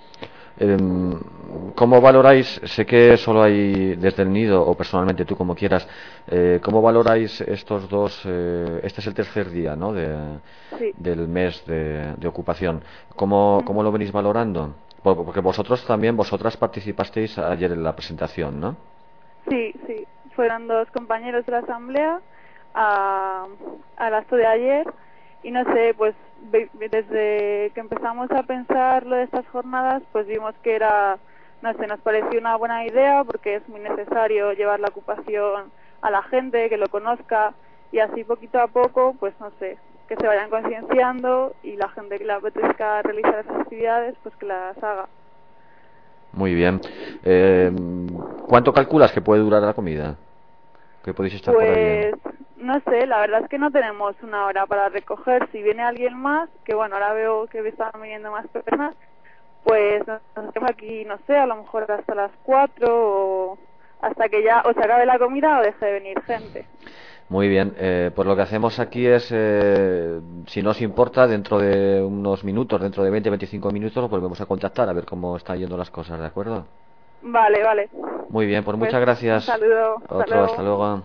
¿Cómo valoráis, sé que solo hay desde el Nido, o personalmente tú como quieras, eh, cómo valoráis estos dos, eh, este es el tercer día, ¿no?, de, sí. del mes de, de ocupación? ¿Cómo, ¿Cómo lo venís valorando? Porque vosotros también, vosotras participasteis ayer en la presentación, ¿no? Sí, sí, fueron dos compañeros de la asamblea a, al acto de ayer. Y no sé, pues desde que empezamos a pensar lo de estas jornadas, pues vimos que era, no sé, nos pareció una buena idea porque es muy necesario llevar la ocupación a la gente, que lo conozca, y así poquito a poco, pues no sé, que se vayan concienciando y la gente que le apetezca realizar esas actividades, pues que las haga. Muy bien. Eh, ¿Cuánto calculas que puede durar la comida? ¿Que podéis estar pues, por allí? No sé, la verdad es que no tenemos una hora para recoger. Si viene alguien más, que bueno, ahora veo que están viniendo más personas, pues nos quedamos aquí, no sé, a lo mejor hasta las cuatro o hasta que ya o se acabe la comida o deje de venir gente. Muy bien, eh, pues lo que hacemos aquí es, eh, si no os importa, dentro de unos minutos, dentro de veinte a veinticinco minutos, os volvemos a contactar a ver cómo están yendo las cosas, ¿de acuerdo? Vale, vale. Muy bien, pues, pues muchas gracias. Un saludo. Otro, hasta luego. Hasta luego.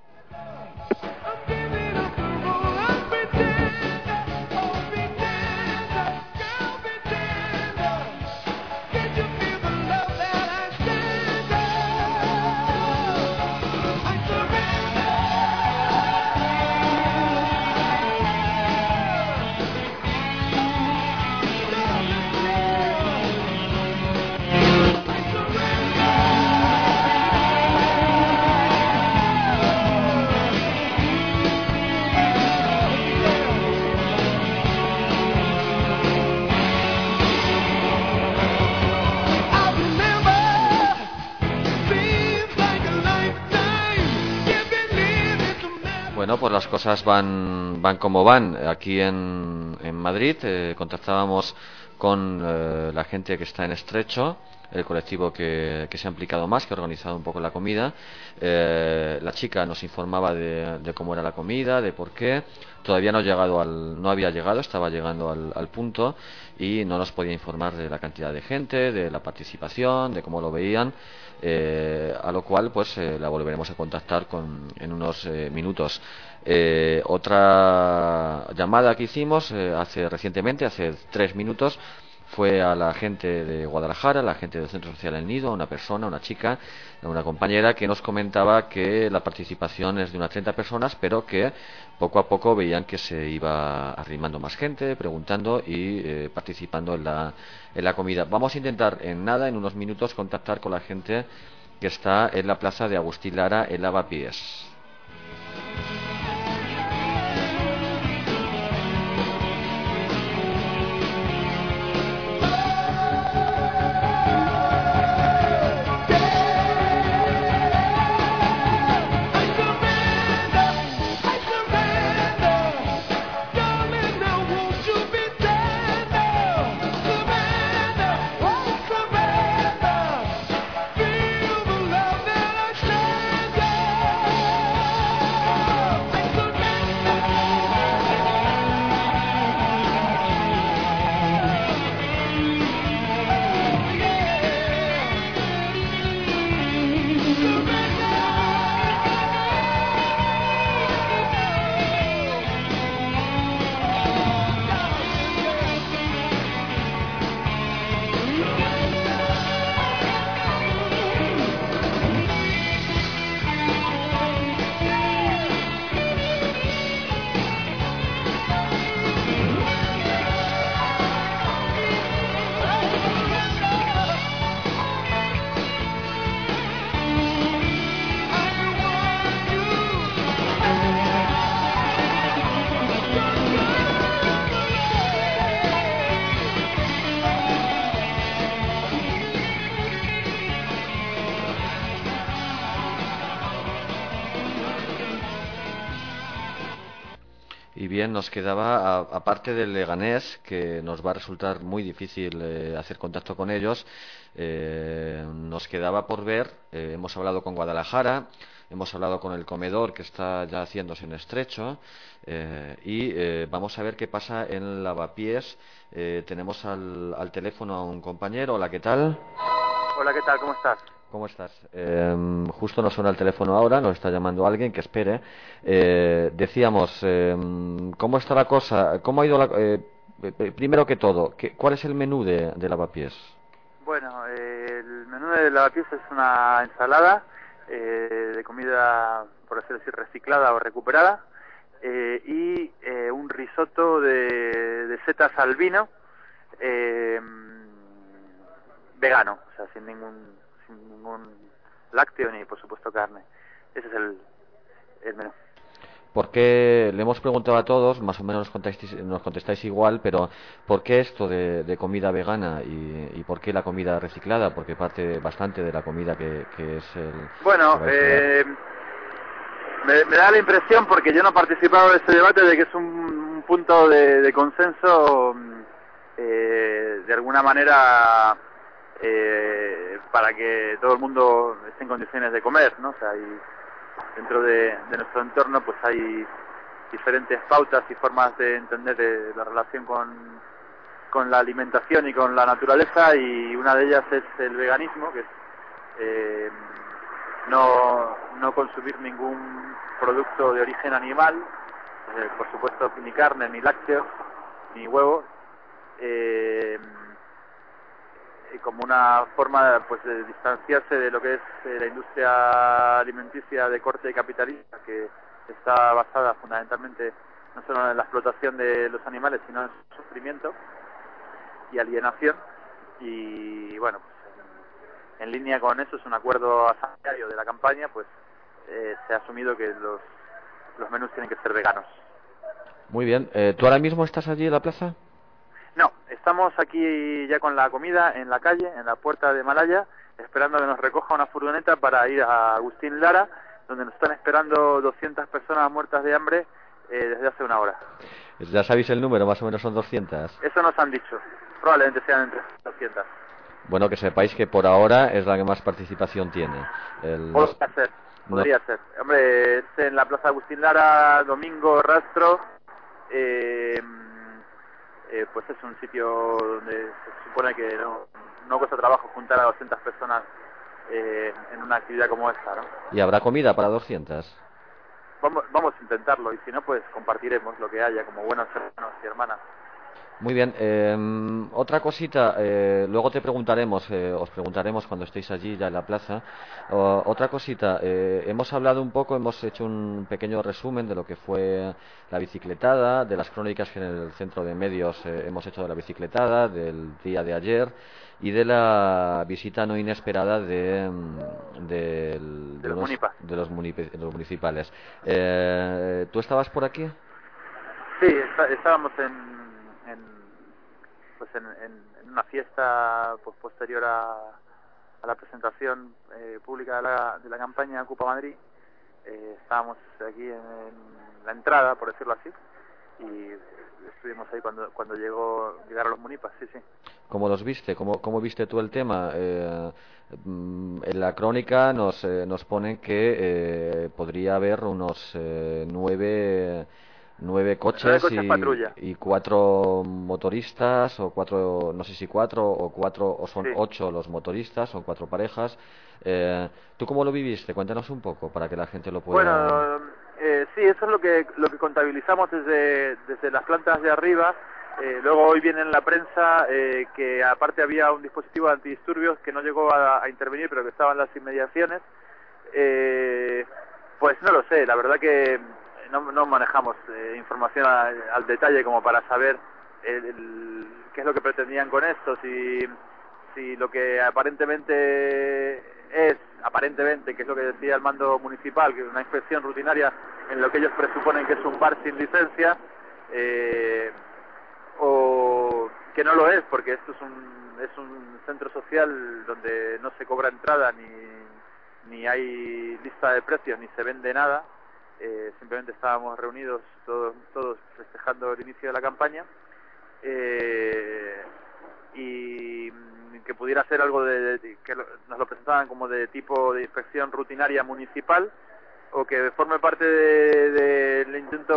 Bueno, pues las cosas van van como van. Aquí en, en Madrid eh, contactábamos con eh, la gente que está en Estrecho, el colectivo que, que se ha implicado más, que ha organizado un poco la comida. Eh, la chica nos informaba de, de cómo era la comida, de por qué. Todavía no, llegado al, no había llegado, estaba llegando al, al punto y no nos podía informar de la cantidad de gente, de la participación, de cómo lo veían. Eh, a lo cual pues eh, la volveremos a contactar con, en unos eh, minutos. Eh, otra llamada que hicimos eh, hace recientemente, hace tres minutos, fue a la gente de Guadalajara, la gente del Centro Social El Nido, una persona, una chica, una compañera que nos comentaba que la participación es de unas treinta personas, pero que poco a poco veían que se iba arrimando más gente, preguntando y eh, participando en la, en la comida. Vamos a intentar en nada, en unos minutos, contactar con la gente que está en la plaza de Agustín Lara en Lavapiés. Y bien, nos quedaba, a- aparte del Leganés, que nos va a resultar muy difícil eh, hacer contacto con ellos, eh, nos quedaba por ver, eh, hemos hablado con Guadalajara, hemos hablado con el comedor que está ya haciéndose en estrecho, eh, y eh, vamos a ver qué pasa en Lavapiés. Eh, tenemos al, al teléfono a un compañero. Hola, ¿qué tal? Hola, ¿qué tal? ¿Cómo estás? ¿Cómo estás? Eh, justo nos suena el teléfono ahora, nos está llamando alguien, que espere. Eh, decíamos, eh, ¿cómo está la cosa? ¿Cómo ha ido la...? Eh, eh, primero que todo, ¿qué, ¿cuál es el menú de, de Lavapiés? Bueno, eh, el menú de Lavapiés es una ensalada eh, de comida, por así decir, reciclada o recuperada, eh, y eh, un risotto de, de setas al vino, eh, vegano, o sea, sin ningún, sin ningún lácteo ni, por supuesto, carne. Ese es el, el menú. ¿Por qué? Le hemos preguntado a todos, más o menos nos contestáis, nos contestáis igual, pero ¿por qué esto de, de comida vegana y, y por qué la comida reciclada? Porque parte bastante de la comida que, que es el... Bueno, eh, me, me da la impresión, porque yo no he participado de este debate, de que es un, un punto de, de consenso, eh, de alguna manera, eh, para que todo el mundo esté en condiciones de comer, ¿no? O sea, y dentro de, de nuestro entorno pues hay diferentes pautas y formas de entender de la relación con, con la alimentación y con la naturaleza, y una de ellas es el veganismo, que es eh, no, no consumir ningún producto de origen animal, eh, por supuesto ni carne, ni lácteos, ni huevos, eh, como una forma pues de distanciarse de lo que es eh, la industria alimenticia de corte capitalista, que está basada fundamentalmente no solo en la explotación de los animales, sino en su sufrimiento y alienación. Y bueno, pues en, en línea con eso, es un acuerdo asambleario de la campaña, pues eh, se ha asumido que los, los menús tienen que ser veganos. Muy bien. Eh, ¿Tú ahora mismo estás allí en la plaza? No, estamos aquí ya con la comida en la calle, en la puerta de Malaya, esperando que nos recoja una furgoneta para ir a Agustín Lara, donde nos están esperando doscientas personas muertas de hambre eh, desde hace una hora. Ya sabéis el número, más o menos son doscientas. Eso nos han dicho, probablemente sean entre doscientas. Bueno, que sepáis que por ahora es la que más participación tiene. El... Podría ser, podría no. ser. Hombre, es en la Plaza Agustín Lara, domingo, rastro, eh... Eh, pues es un sitio donde se supone que no, no cuesta trabajo juntar a doscientas personas eh, en una actividad como esta, ¿no? ¿Y habrá comida para doscientas? Vamos, vamos a intentarlo, y si no, pues compartiremos lo que haya como buenos hermanos y hermanas. Muy bien. Eh, otra cosita, eh, luego te preguntaremos, eh, os preguntaremos cuando estéis allí ya en la plaza. O- otra cosita, eh, hemos hablado un poco, hemos hecho un pequeño resumen de lo que fue la bicicletada, de las crónicas que en el centro de medios eh, hemos hecho de la bicicletada, del día de ayer y de la visita no inesperada de, mm, del- De de los unos Munipas. de los, munipi- de los municipales. Eh, ¿tú estabas por aquí? Sí, está- estábamos en, en pues en, en- en una fiesta pues posterior a, a la presentación eh, pública de la, de la campaña Ocupa Madrid. Eh, estábamos aquí en, en la entrada, por decirlo así, y estuvimos ahí cuando cuando llegó llegaron los Munipas, sí, sí. ¿Cómo los viste? ¿Cómo, cómo viste tú el tema? Eh, mm, en la crónica nos, eh, nos ponen que eh, podría haber unos eh, nueve, nueve Nueve coches coches y, patrulla, y cuatro motoristas, o cuatro, no sé si cuatro, o cuatro, o son sí. ocho los motoristas, son cuatro parejas. Eh, ¿tú cómo lo viviste? Cuéntanos un poco para que la gente lo pueda... Bueno, eh, sí, eso es lo que lo que contabilizamos desde desde las plantas de arriba. Eh, luego hoy viene en la prensa eh, que aparte había un dispositivo de antidisturbios que no llegó a, a intervenir, pero que estaba en las inmediaciones. Eh, pues no lo sé, la verdad que no, no manejamos eh, información a- al detalle como para saber el- el- qué es lo que pretendían con esto, si, si lo que aparentemente es, aparentemente, que es lo que decía el mando municipal, que es una inspección rutinaria en lo que ellos presuponen que es un bar sin licencia, eh, o que no lo es, porque esto es un, es un centro social donde no se cobra entrada ni, ni hay lista de precios ni se vende nada. Eh, simplemente estábamos reunidos todos, todos festejando el inicio de la campaña, eh, y mm, que pudiera ser algo de, de- que lo- nos lo presentaban como de tipo de inspección rutinaria municipal, o que forme parte del de, del intento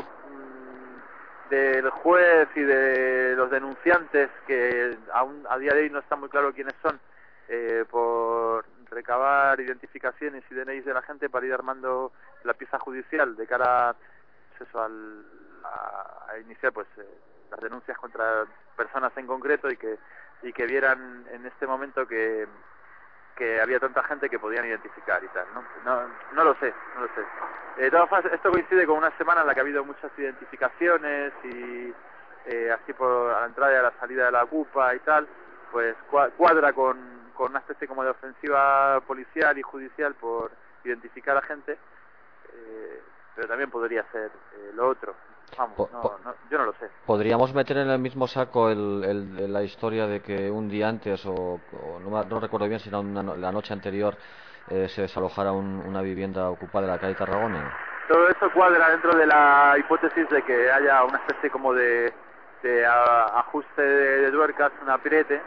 mm, del juez y de los denunciantes, que aún a día de hoy no está muy claro quiénes son, eh, por recabar identificaciones y D N Is de la gente para ir armando la pieza judicial de cara, pues eso, al, a, a iniciar pues eh, las denuncias contra personas en concreto, y que y que vieran en este momento que que había tanta gente que podían identificar y tal, ¿no? No, no lo sé, no lo sé. Eh, de todas formas, esto coincide con una semana en la que ha habido muchas identificaciones y eh, así por a la entrada y a la salida de la Ocupa y tal, pues cua- cuadra con, con una especie como de ofensiva policial y judicial por identificar a gente, eh, pero también podría ser eh, lo otro. Vamos, Po- no, po- no, yo no lo sé. ¿Podríamos meter en el mismo saco el, el- la historia de que un día antes, o, o no, me- no recuerdo bien si era una no- la noche anterior, eh, se desalojara un- una vivienda ocupada en la calle Tarragona? Todo eso cuadra dentro de la hipótesis de que haya una especie como de, de a- ajuste de, de tuercas, un aprete,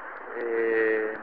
eh,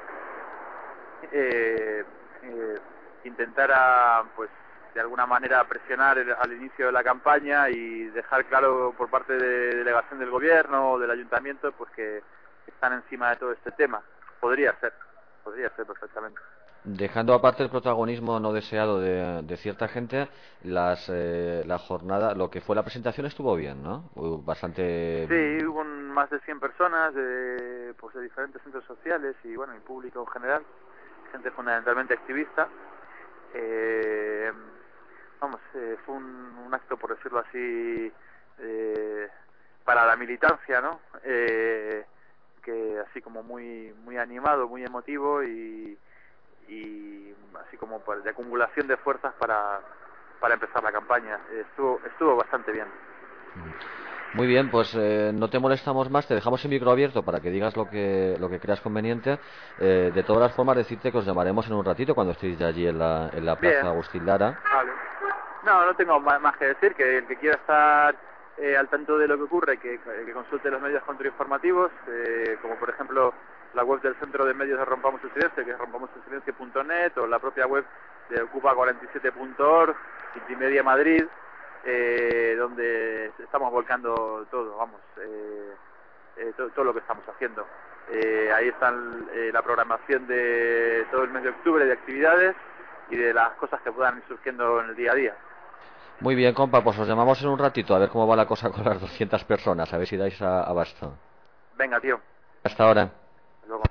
eh, eh, intentara, pues, de alguna manera presionar el- al inicio de la campaña y dejar claro por parte de delegación del gobierno o del ayuntamiento, pues, que están encima de todo este tema. Podría ser, podría ser perfectamente. Dejando aparte el protagonismo no deseado de, de cierta gente, las, eh, la jornada, lo que fue la presentación estuvo bien, ¿no? Hubo bastante... Sí, hubo un- más de cien personas de, pues, de diferentes centros sociales y, bueno, y público en general, gente fundamentalmente activista. Eh, vamos, eh, fue un, un acto, por decirlo así, eh, para la militancia, ¿no? Eh, que así como muy muy animado, muy emotivo, y, y así como para- de acumulación de fuerzas para, para empezar la campaña. Estuvo, estuvo bastante bien. Muy bien, pues eh, no te molestamos más, te dejamos el micro abierto para que digas lo que, lo que creas conveniente. Eh, de todas las formas, decirte que os llamaremos en un ratito cuando estéis ya allí en la, en la Bien. plaza Agustín Lara. Vale. No, no tengo ma- más que decir, que el que quiera estar eh, al tanto de lo que ocurre, que, que consulte los medios contrainformativos, eh, como por ejemplo la web del Centro de Medios de Rompamos el Silencio, que es rompamos el silencio punto net, o la propia web de Ocupa cuarenta y siete punto org, Multimedia Madrid, eh, donde estamos volcando todo, vamos, eh, eh, todo, todo lo que estamos haciendo. Eh, ahí están eh, la programación de todo el mes de octubre de actividades y de las cosas que puedan ir surgiendo en el día a día. Muy bien, compa, pues os llamamos en un ratito a ver cómo va la cosa con las doscientas personas, a ver si dais a, abasto. Venga, tío. Hasta ahora. Hasta luego.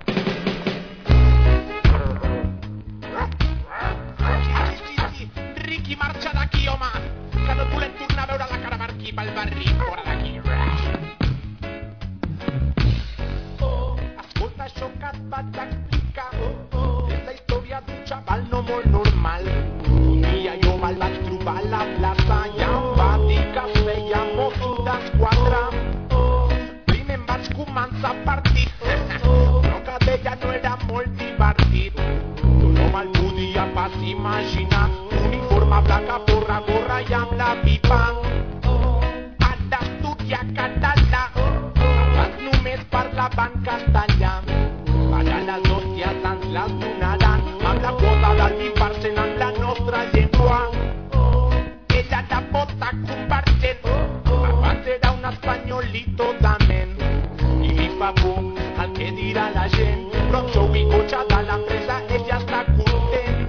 Ricky, marxa d'aquí, home, que no et volem tornar a veure la cara per aquí, pel barri, fora d'aquí. Oh, escolta això que et vaig explicar, oh, oh, és la història d'un xaval no molt normal. Un dia jo me'l vaig trobar a la plaça i em va dir que feia Mossos d'Esquadra. Oh, primer em vaig començar a partir, oh, però que deia no era molt divertit. Jo no me'l podia pas imaginar, uniforme blanca, porra, gorra i amb la pipa. Oh, han d'estudiar català, abans només parlaven castellà. Ara les hòsties ens les donaran, amb la quota del vint per cent en la nostra llengua. Oh, ella la vota convergent, abans era un espanyolito de ment. I li fa por el que dirà la gent, però amb sou i cotxe de l'empresa ell ja està content.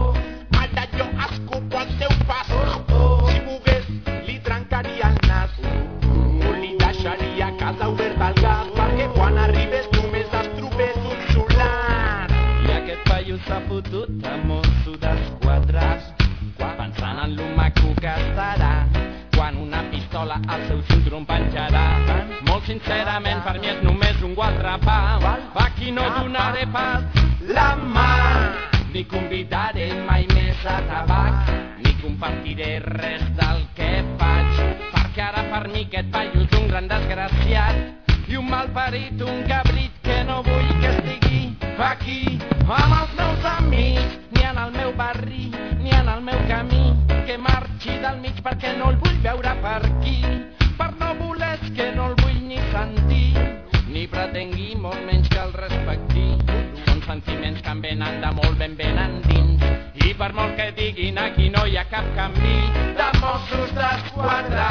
Ara jo escupo el seu pas, si mogués li trencaria el nas, o li deixaria a casa obert el gas, perquè quan arribés només es trobés un solar. I aquest paio s'ha fotut a Mosso d'Esquadra, pensant en lo maco que estarà quan una pistola al seu cinturó penjarà. Molt sincerament per mi és només un guatrapà, aquí no donaré pas la mà, ni convidaré mai més a tabac, ni compartiré res del que faig, perquè ara per mi aquest paio és un gran desgraciat i un malparit, un cabrit que no vull que estigui aquí amb els meus amics, ni en el meu barri, ni en el meu camí, que marxi del mig perquè no el vull veure per aquí, per no voler que no el vull ni sentir, ni pretengui molt menys que el respecti. Són sentiments que em venen de molt ben ben endins, i per molt que diguin aquí no hi ha cap canvi. De Mossos d'Esquadra,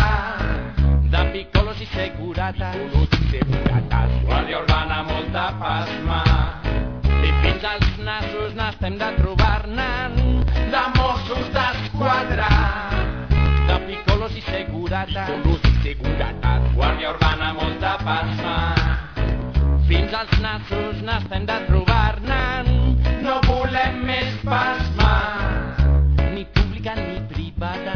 de picolos i segurates, guàrdia urbana molta pasma, i fins als nassos n'estem de trobar-ne'n. De Mossos d'Esquadra, de picolos i segurates, guàrdia urbana molta pasma, fins als nassos n'estem de trobar-ne'n. No volem més pasma, ni pública ni privada,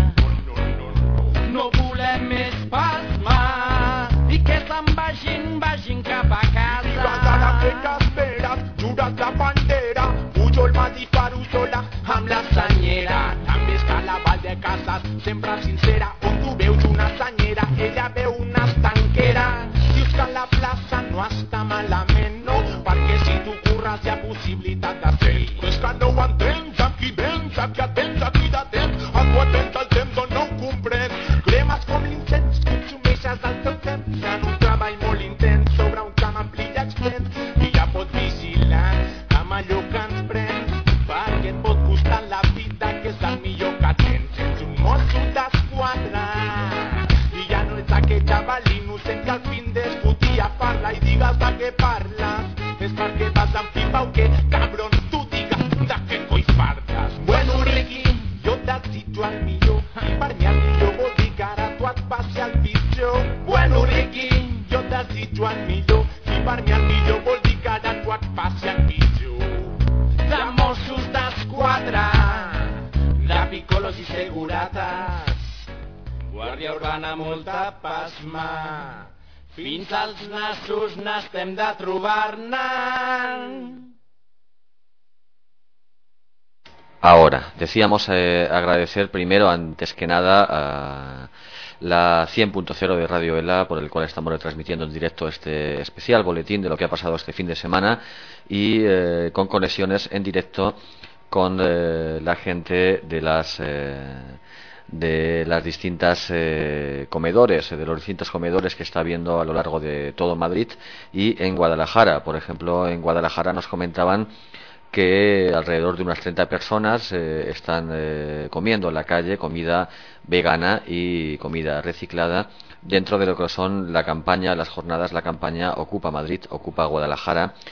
no volem més pasma, i que se'n vagin, vagin cap a casa. Cada que t'esperes, jures la bandera, Pujol m'ha disparat sola amb la senyera. També és que la Vall de Cases, sempre sincera, on tu veus una senyera, ella veu una estanquera. Dius que la plaça no està malament, no, perquè si tu curres hi ha possibilitat de ser. Però és que no ho entens, amb qui vens, amb qui et vens, aquí de temps, a tu et vens el temps o no ho comprens. Cremes com l'incens, consumeixes el teu temps en un treball molt intens sobre un camp ampli i extens, i ja pots vigilar amb allò que ens prens, perquè et pot costar la vida, que és el millor que tens. Ets un mosso d'esquadra i ja no ets aquell xaval innocent que al fin desfotia. Parla i digues de què parles, és perquè vas amb pipa o què, cabron, tu digues de què coi parles. Bueno, Ricky, jo et desitjo el millor, i per mi el millor vol dir que ara tu et passi el pitjor. Bueno, Ricky, jo et desitjo el millor, i per mi el millor vol dir que ara tu et passi el pitjor. De Mossos d'Esquadra, de picolos i segurates, guàrdia urbana molta pasma, fins als nassos n'estem de trobar-ne'n. Ahora, decíamos eh, agradecer primero, antes que nada, a la cien punto cero de Radio ELA, por el cual estamos retransmitiendo en directo este especial boletín de lo que ha pasado este fin de semana, y eh, con conexiones en directo con eh, la gente de las eh, de las distintas eh, comedores, de los distintos comedores que está habiendo a lo largo de todo Madrid y en Guadalajara. Por ejemplo, en Guadalajara nos comentaban que alrededor de unas treinta personas eh, están eh, comiendo en la calle comida vegana y comida reciclada dentro de lo que son la campaña, las jornadas, la campaña Ocupa Madrid, Ocupa Guadalajara,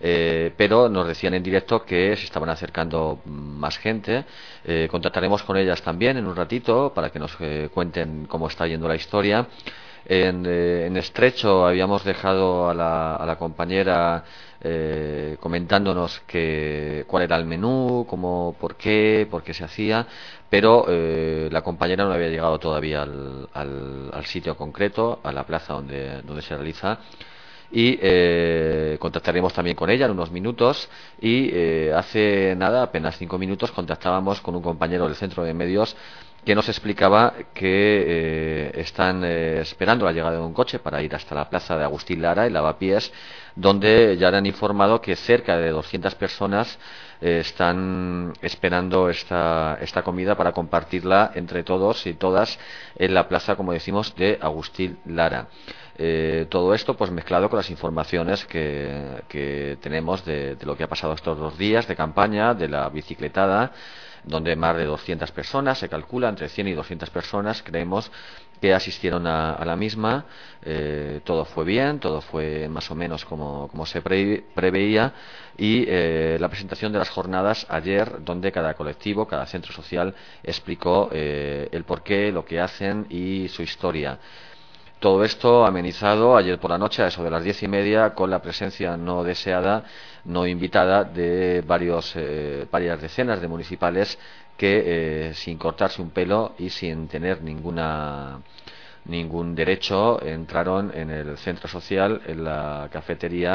eh, pero nos decían en directo que se estaban acercando más gente. Eh, contactaremos con ellas también en un ratito para que nos eh, cuenten cómo está yendo la historia. En, eh, en estrecho habíamos dejado a la, a la compañera eh, comentándonos que, cuál era el menú, cómo, por qué, por qué se hacía, pero eh, la compañera no había llegado todavía al, al, al sitio concreto, a la plaza donde, donde se realiza. Y eh, contactaremos también con ella en unos minutos. Y eh, hace nada, apenas cinco minutos, contactábamos con un compañero del centro de medios que nos explicaba que eh, están eh, esperando la llegada de un coche para ir hasta la plaza de Agustín Lara, el Lavapiés, donde ya han informado que cerca de doscientas personas eh, están esperando esta, esta comida para compartirla entre todos y todas en la plaza, como decimos, de Agustín Lara. Eh, todo esto pues mezclado con las informaciones que, que tenemos de, de lo que ha pasado estos dos días de campaña, de la bicicletada, donde más de doscientas personas, se calcula entre cien y doscientas personas, creemos, que asistieron a, a la misma. Eh, todo fue bien, todo fue más o menos como, como se pre, preveía. Y eh, la presentación de las jornadas ayer, donde cada colectivo, cada centro social explicó eh, el porqué, lo que hacen y su historia. Todo esto amenizado ayer por la noche a eso de las diez y media con la presencia no deseada, no invitada de varios, eh, varias decenas de municipales que eh, sin cortarse un pelo y sin tener ninguna ningún derecho entraron en el centro social, en la cafetería,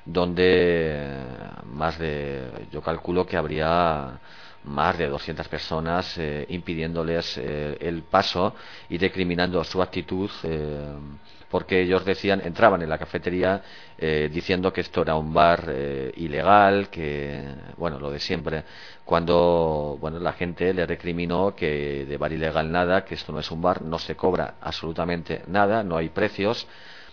donde más de, yo calculo que habría más de doscientas personas eh, impidiéndoles eh, el paso y recriminando su actitud, eh, porque ellos decían, entraban en la cafetería eh, diciendo que esto era un bar eh, ilegal, que bueno, lo de siempre, cuando bueno, la gente le recriminó que de bar ilegal nada, que esto no es un bar, no se cobra absolutamente nada, no hay precios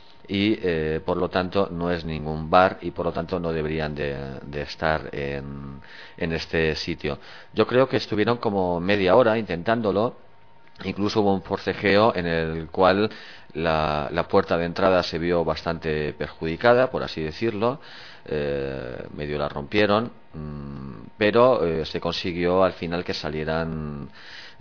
y eh, por lo tanto no es ningún bar y por lo tanto no deberían de, de estar en, en este sitio. Yo creo que estuvieron como media hora intentándolo, incluso hubo un forcejeo en el cual la, la puerta de entrada se vio bastante perjudicada, por así decirlo, eh, medio la rompieron, mmm, pero eh, se consiguió al final que salieran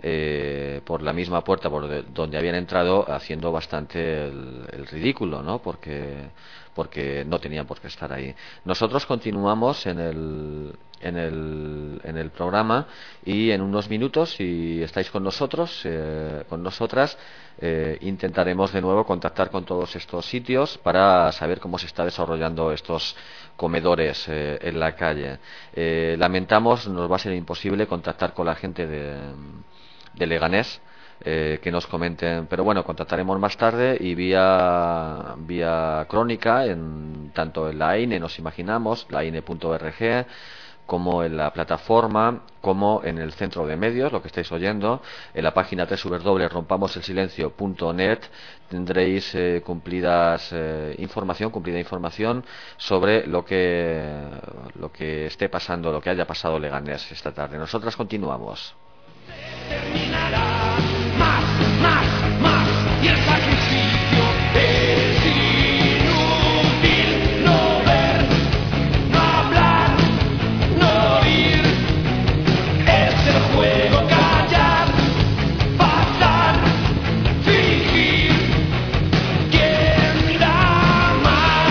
Eh, por la misma puerta por de, donde habían entrado, haciendo bastante el, el ridículo, ¿no? Porque, porque no tenían por qué estar ahí. Nosotros continuamos en el, en el, en el programa y en unos minutos, si estáis con nosotros, eh, con nosotras, eh, intentaremos de nuevo contactar con todos estos sitios para saber cómo se está desarrollando estos comedores eh, en la calle. Eh, lamentamos, nos va a ser imposible contactar con la gente de de Leganés, eh, que nos comenten, pero bueno, contactaremos más tarde y vía vía crónica, en, tanto en la A I N E, nos imaginamos, la I N E punto org, como en la plataforma, como en el centro de medios, lo que estáis oyendo, en la página doble u doble u doble u punto rompamos el silencio punto net tendréis eh, cumplidas eh, información, cumplida información sobre lo que lo que esté pasando, lo que haya pasado en Leganés esta tarde. Nosotras continuamos. Terminará más, más, más y el sacrificio es inútil. No ver, no hablar, no oír, es el juego, callar, pasar, fingir. ¿Quién da más?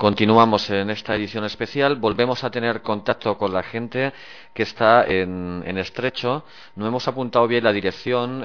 Continuamos en esta edición especial, volvemos a tener contacto con la gente que está en, en Estrecho. No hemos apuntado bien la dirección. Eh,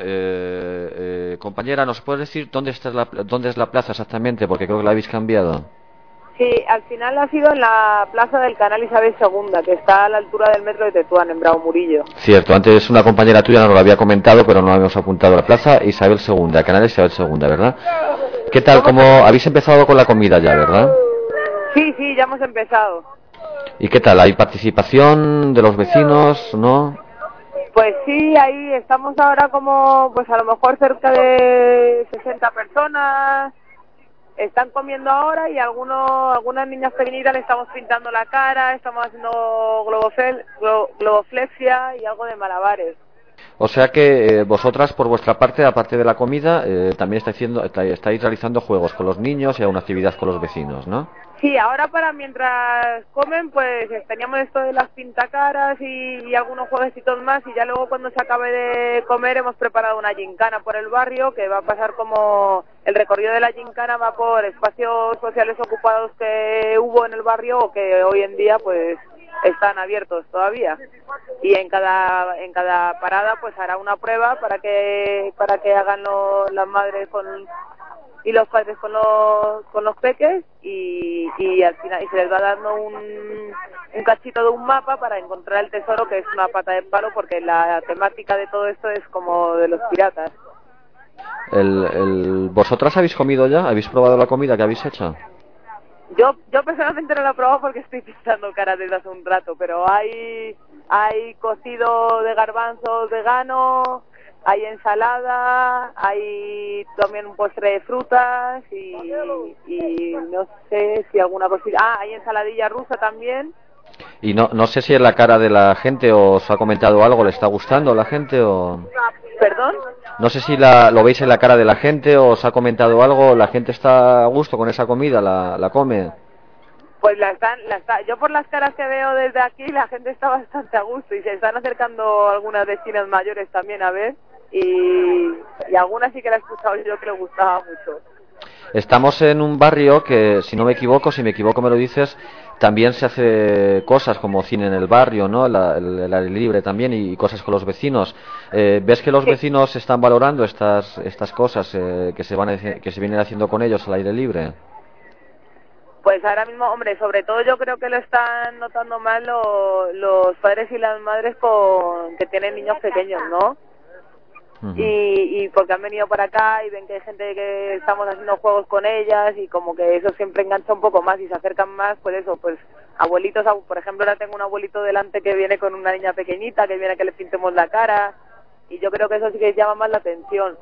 eh, compañera, ¿nos puede decir dónde, está la, dónde es la plaza exactamente? Porque creo que la habéis cambiado. Sí, al final ha sido en la plaza del Canal Isabel segunda, que está a la altura del metro de Tetuán, en Bravo Murillo. Cierto, antes una compañera tuya nos lo había comentado, pero no habíamos apuntado. La plaza Isabel segunda, Canal Isabel segunda, ¿verdad? ¿Qué tal? ¿Cómo habéis empezado con la comida ya, verdad? Sí, sí, ya hemos empezado. ¿Y qué tal? ¿Hay participación de los vecinos, no? Pues sí, ahí estamos ahora como, pues a lo mejor cerca de sesenta personas. Están comiendo ahora y algunos, algunas niñas pequeñitas le estamos pintando la cara, estamos haciendo globofel, glo, globoflexia y algo de malabares. O sea que eh, vosotras, por vuestra parte, aparte de la comida, eh, también estáis, haciendo, estáis realizando juegos con los niños y alguna actividad con los vecinos, ¿no? Sí, ahora para mientras comen, pues teníamos esto de las pintacaras y, y algunos jueguecitos más, y ya luego cuando se acabe de comer hemos preparado una gincana por el barrio, que va a pasar como el recorrido de la gincana va por espacios sociales ocupados que hubo en el barrio o que hoy en día pues están abiertos todavía, y en cada en cada parada pues hará una prueba para que para que hagan lo, las madres con y los padres con los con los peques y, y al final y se les va dando un, un cachito de un mapa para encontrar el tesoro, que es una pata de palo, porque la temática de todo esto es como de los piratas. El, el, ¿Vosotras habéis comido ya? ¿Habéis probado la comida que habéis hecho? Yo yo personalmente no lo he probado porque estoy pintando cara desde hace un rato, pero hay hay cocido de garbanzos vegano, hay ensalada, hay también un postre de frutas y, y no sé si alguna cosita. Ah, hay ensaladilla rusa también. Y no no sé si en la cara de la gente os ha comentado algo, ¿le está gustando a la gente o...? ¿Perdón? No sé si la, lo veis en la cara de la gente o os ha comentado algo, ¿la gente está a gusto con esa comida, la, la come? Pues la están, la está, yo por las caras que veo desde aquí, la gente está bastante a gusto y se están acercando algunas vecinas mayores también a ver, y, y algunas sí que la he escuchado yo que le gustaba mucho. Estamos en un barrio que, si no me equivoco, si me equivoco me lo dices, también se hace cosas como cine en el barrio, ¿no? La, el, el aire libre también y cosas con los vecinos. Eh, ¿Ves que los sí. vecinos están valorando estas estas cosas eh, que se van a, que se vienen haciendo con ellos al aire libre? Pues ahora mismo, hombre, sobre todo yo creo que lo están notando más lo, los padres y las madres con que tienen niños pequeños, ¿no? Uh-huh. y, y porque han venido para acá y ven que hay gente que estamos haciendo juegos con ellas y como que eso siempre engancha un poco más y se acercan más, pues eso, pues abuelitos, por ejemplo ahora tengo un abuelito delante que viene con una niña pequeñita que viene a que le pintemos la cara y yo creo que eso sí que llama más la atención.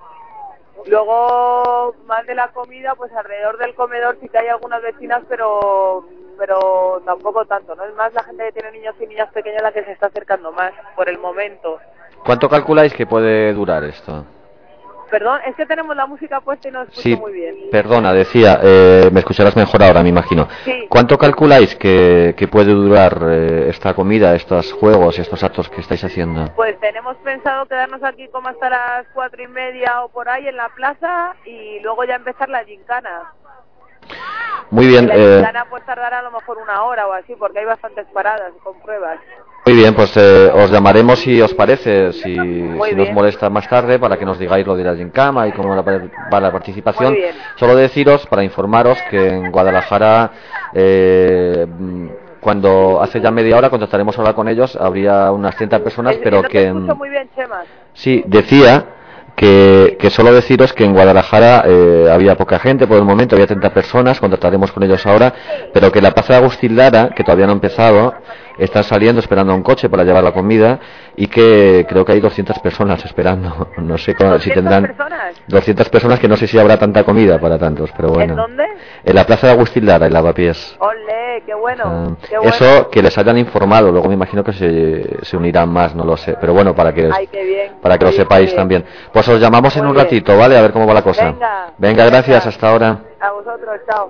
Luego, más de la comida, pues alrededor del comedor sí que hay algunas vecinas, pero pero tampoco tanto, ¿no? Es más la gente que tiene niños y niñas pequeñas la que se está acercando más, por el momento. ¿Cuánto calculáis que puede durar esto? Perdón, es que tenemos la música puesta y no escucho sí, muy bien. Perdona, decía, eh, me escucharás mejor ahora, me imagino. Sí. ¿Cuánto calculáis que, que puede durar eh, esta comida, estos juegos y estos actos que estáis haciendo? Pues tenemos pensado quedarnos aquí como hasta las cuatro y media o por ahí en la plaza y luego ya empezar la gincana. Muy bien. La eh... gincana pues tardará a lo mejor una hora o así porque hay bastantes paradas con pruebas. Muy bien, pues eh, os llamaremos si os parece, si, si nos molesta más tarde, para que nos digáis lo de la gincana y cómo va la participación. Solo deciros, para informaros, que en Guadalajara, eh, cuando hace ya media hora contactaremos ahora con ellos, habría unas treinta personas, es, pero no que... Te escucho muy bien, Chema. Sí, decía... Que, que solo deciros que en Guadalajara eh, había poca gente por el momento, había treinta personas, contactaremos con ellos ahora, pero que la plaza de Agustín Lara, que todavía no ha empezado, están saliendo esperando a un coche para llevar la comida y que creo que hay doscientas personas esperando, no sé cómo, si tendrán personas? doscientas personas, que no sé si habrá tanta comida para tantos, pero bueno. ¿En dónde? En la plaza de Agustín Lara, en Lavapiés. ¡Olé! ¡Qué bueno! Uh, qué bueno. Eso, que les hayan informado, luego me imagino que se, se unirán más, no lo sé, pero bueno, para que, Ay, qué bien, para que Ay, lo sepáis también. Pues os llamamos Muy en un bien. ratito, ¿vale? A ver cómo va la cosa. Venga, venga, gracias, hasta ahora. A vosotros, chao.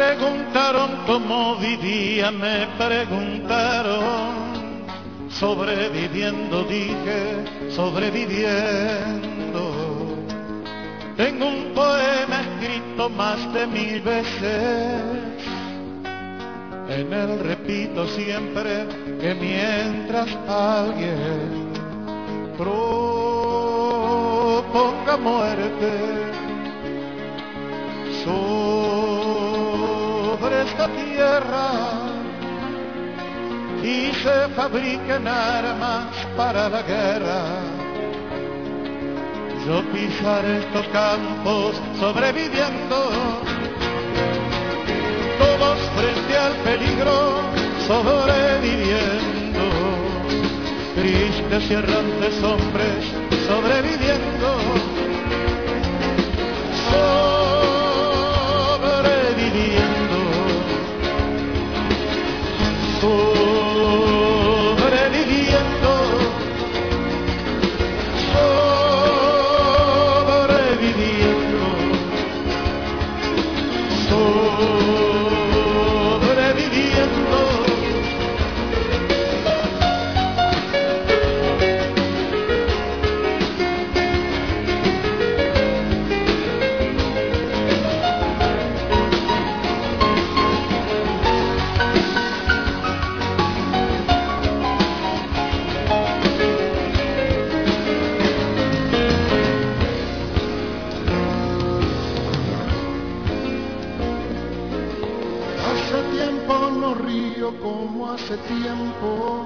preguntaron cómo vivía, me preguntaron. Sobreviviendo, dije, sobreviviendo. Tengo un poema escrito más de mil veces. En él repito siempre que mientras alguien proponga muerte sobre esta tierra y se fabriquen armas para la guerra, yo pisaré estos campos sobreviviendo, todos frente al peligro sobreviviendo, tristes y errantes hombres sobreviviendo, sobreviviendo, sobreviviendo, sobreviviendo, sobreviviendo. Como hace tiempo,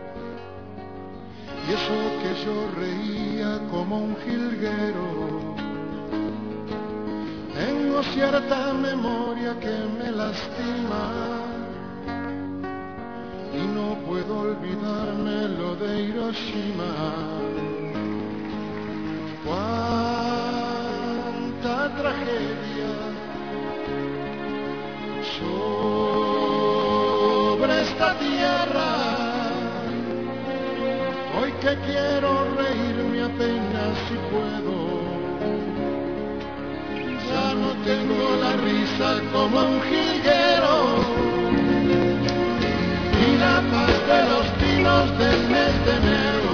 y eso que yo reía como un jilguero, tengo cierta memoria que me lastima y no puedo olvidarme lo de Hiroshima. Cuánta tragedia sobre esta tierra, hoy que quiero reírme apenas si puedo, ya no tengo la risa como un jilguero, ni la paz de los pinos del mes de enero,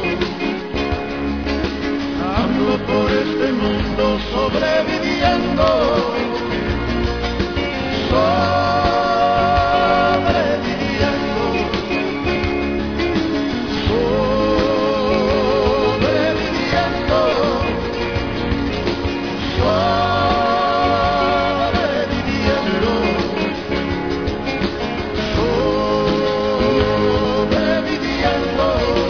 hablo por este mundo sobreviviendo, sobreviviendo, sobreviviendo, sobreviviendo, sobreviviendo.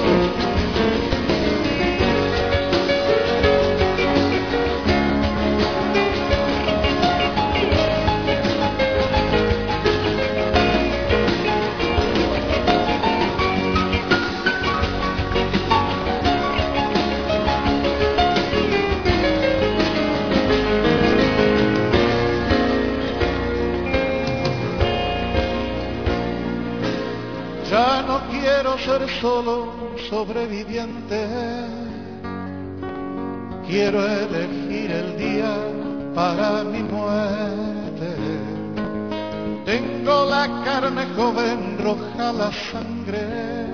Ya no quiero ser solo un sobreviviente, quiero elegir el día para mi muerte. Tengo la carne joven, roja la sangre,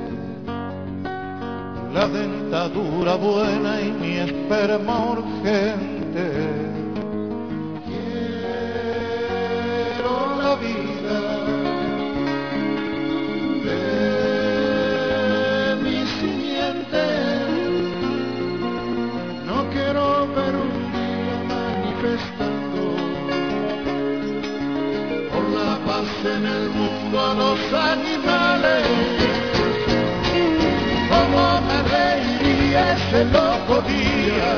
la dentadura buena y mi esperma urgente. Quiero la vida en el mundo a los animales, como me reiría ese loco día,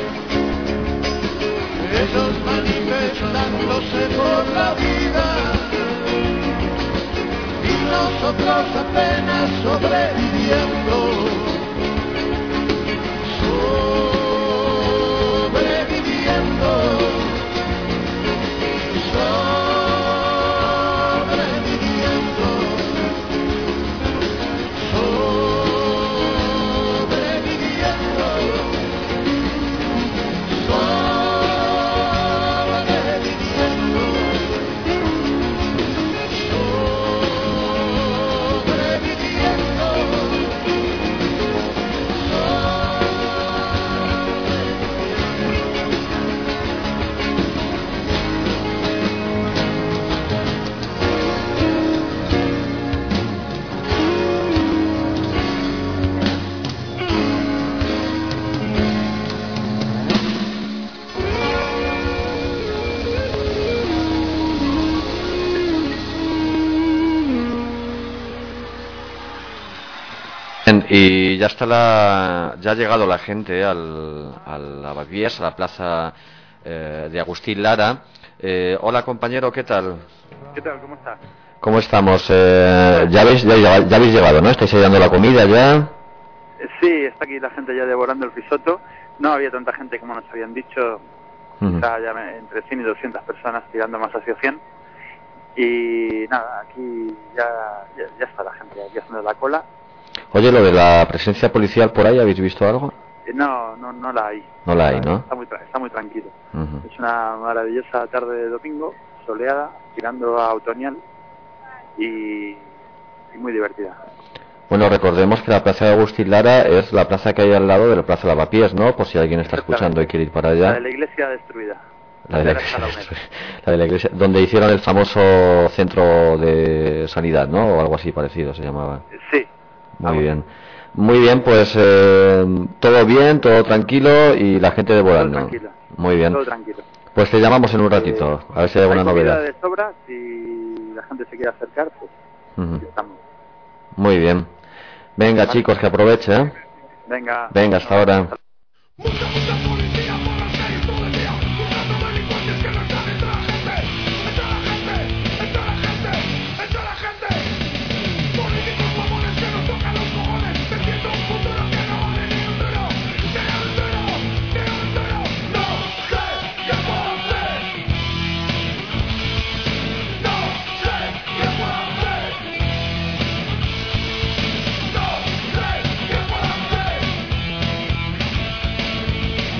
ellos manifestándose por la vida y nosotros apenas sobreviviendo, sobreviviendo, sobreviviendo. y ya está la, ya ha llegado la gente al, al Lavapiés, a la plaza eh, de Agustín Lara. Eh, hola compañero, ¿qué tal? ¿Qué tal? ¿Cómo estás? ¿Cómo estamos? Eh, ya, habéis, ya, ya habéis llegado, ¿no? ¿Estáis llegando la comida ya? Sí, está aquí la gente ya devorando el risotto. No había tanta gente como nos habían dicho. Uh-huh. Está ya entre cien y doscientas personas, tirando más hacia cien. Y nada, aquí ya, ya, ya está la gente aquí haciendo la cola. Oye, lo de la presencia policial por ahí, ¿habéis visto algo? Eh, no, no, no la hay. No la hay, ¿no? Está muy, tra- está muy tranquilo. Uh-huh. Es una maravillosa tarde de domingo, soleada, tirando a otoñal y, y muy divertida. Bueno, recordemos que la plaza de Agustín Lara es la plaza que hay al lado de la plaza Lavapiés, ¿no? Por si alguien está escuchando y quiere ir para allá. La de la iglesia destruida. La de la iglesia, la de la iglesia, donde hicieron el famoso centro de sanidad, ¿no? O algo así parecido se llamaba. Sí. Muy bien. Muy bien, pues eh, todo bien, todo tranquilo y la gente devorando. Todo tranquilo. Muy bien. Todo tranquilo. Pues te llamamos en un ratito, a ver si hay alguna hay novedad. de sobra, si la gente se quiere acercar, pues Uh-huh. estamos. Muy bien. Venga, Vale. chicos, que aproveche, ¿eh? Venga. Venga, hasta ahora. Mucha, mucha policía por las calles todo el día, buscando delincuentes que no están entre la gente, entre la gente, entre la gente, entre la gente. Políticos mamones que nos tocan los cojones, vendiendo un futuro que no vale ni un duro, ni un duro, ni un duro. No sé qué puedo hacer. No sé qué puedo hacer. No sé qué puedo hacer.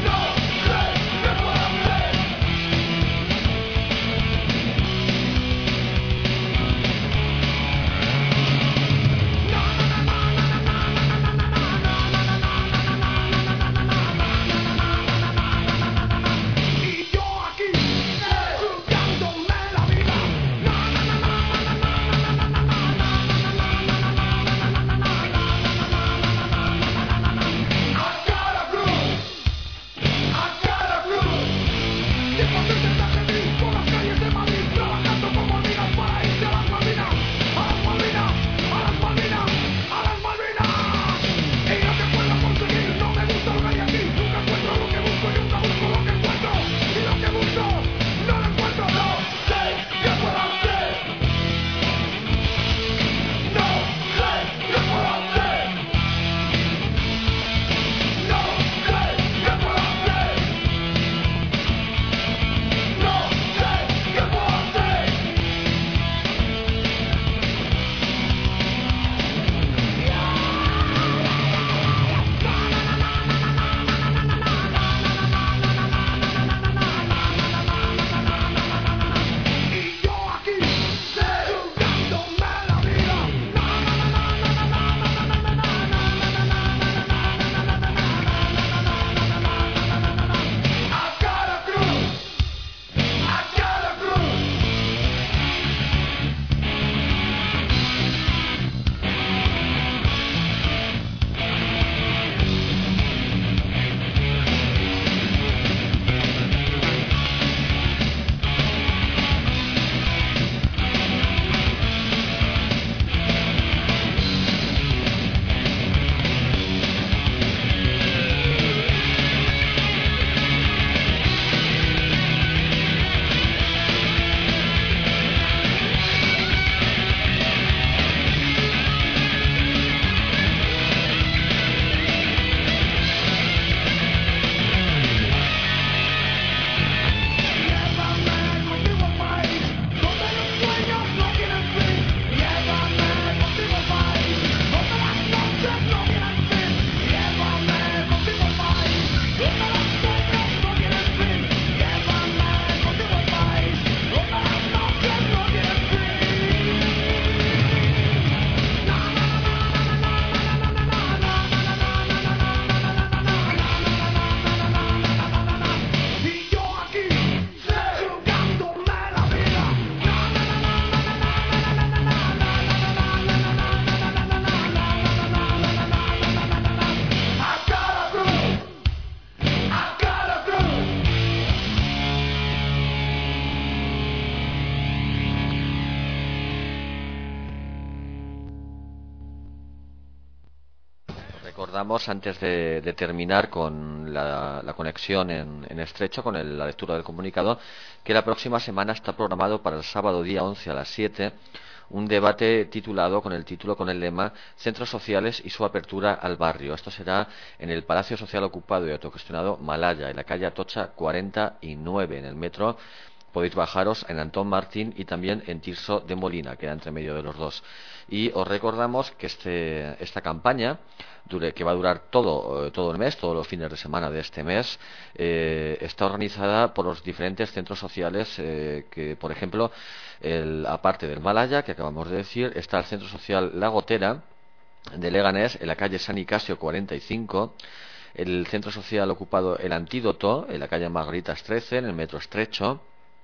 recordamos, antes de, de terminar con la, la conexión en, en estrecho, con el, la lectura del comunicado, que la próxima semana está programado para el sábado día once a las siete un debate titulado con el título, con el lema Centros Sociales y su apertura al barrio. Esto será en el Palacio Social Ocupado y Autogestionado Malaya, en la calle Atocha cuarenta y nueve, en el metro. Podéis bajaros en Antón Martín y también en Tirso de Molina, queda entre medio de los dos. Y os recordamos que este, esta campaña, dure, que va a durar todo, todo el mes, todos los fines de semana de este mes, eh, está organizada por los diferentes centros sociales eh, que, por ejemplo, el, aparte del Malaya, que acabamos de decir, está el Centro Social La Gotera de Leganés, en la calle San Nicasio cuarenta y cinco, el Centro Social Ocupado El Antídoto, en la calle Margaritas trece, en el metro Estrecho,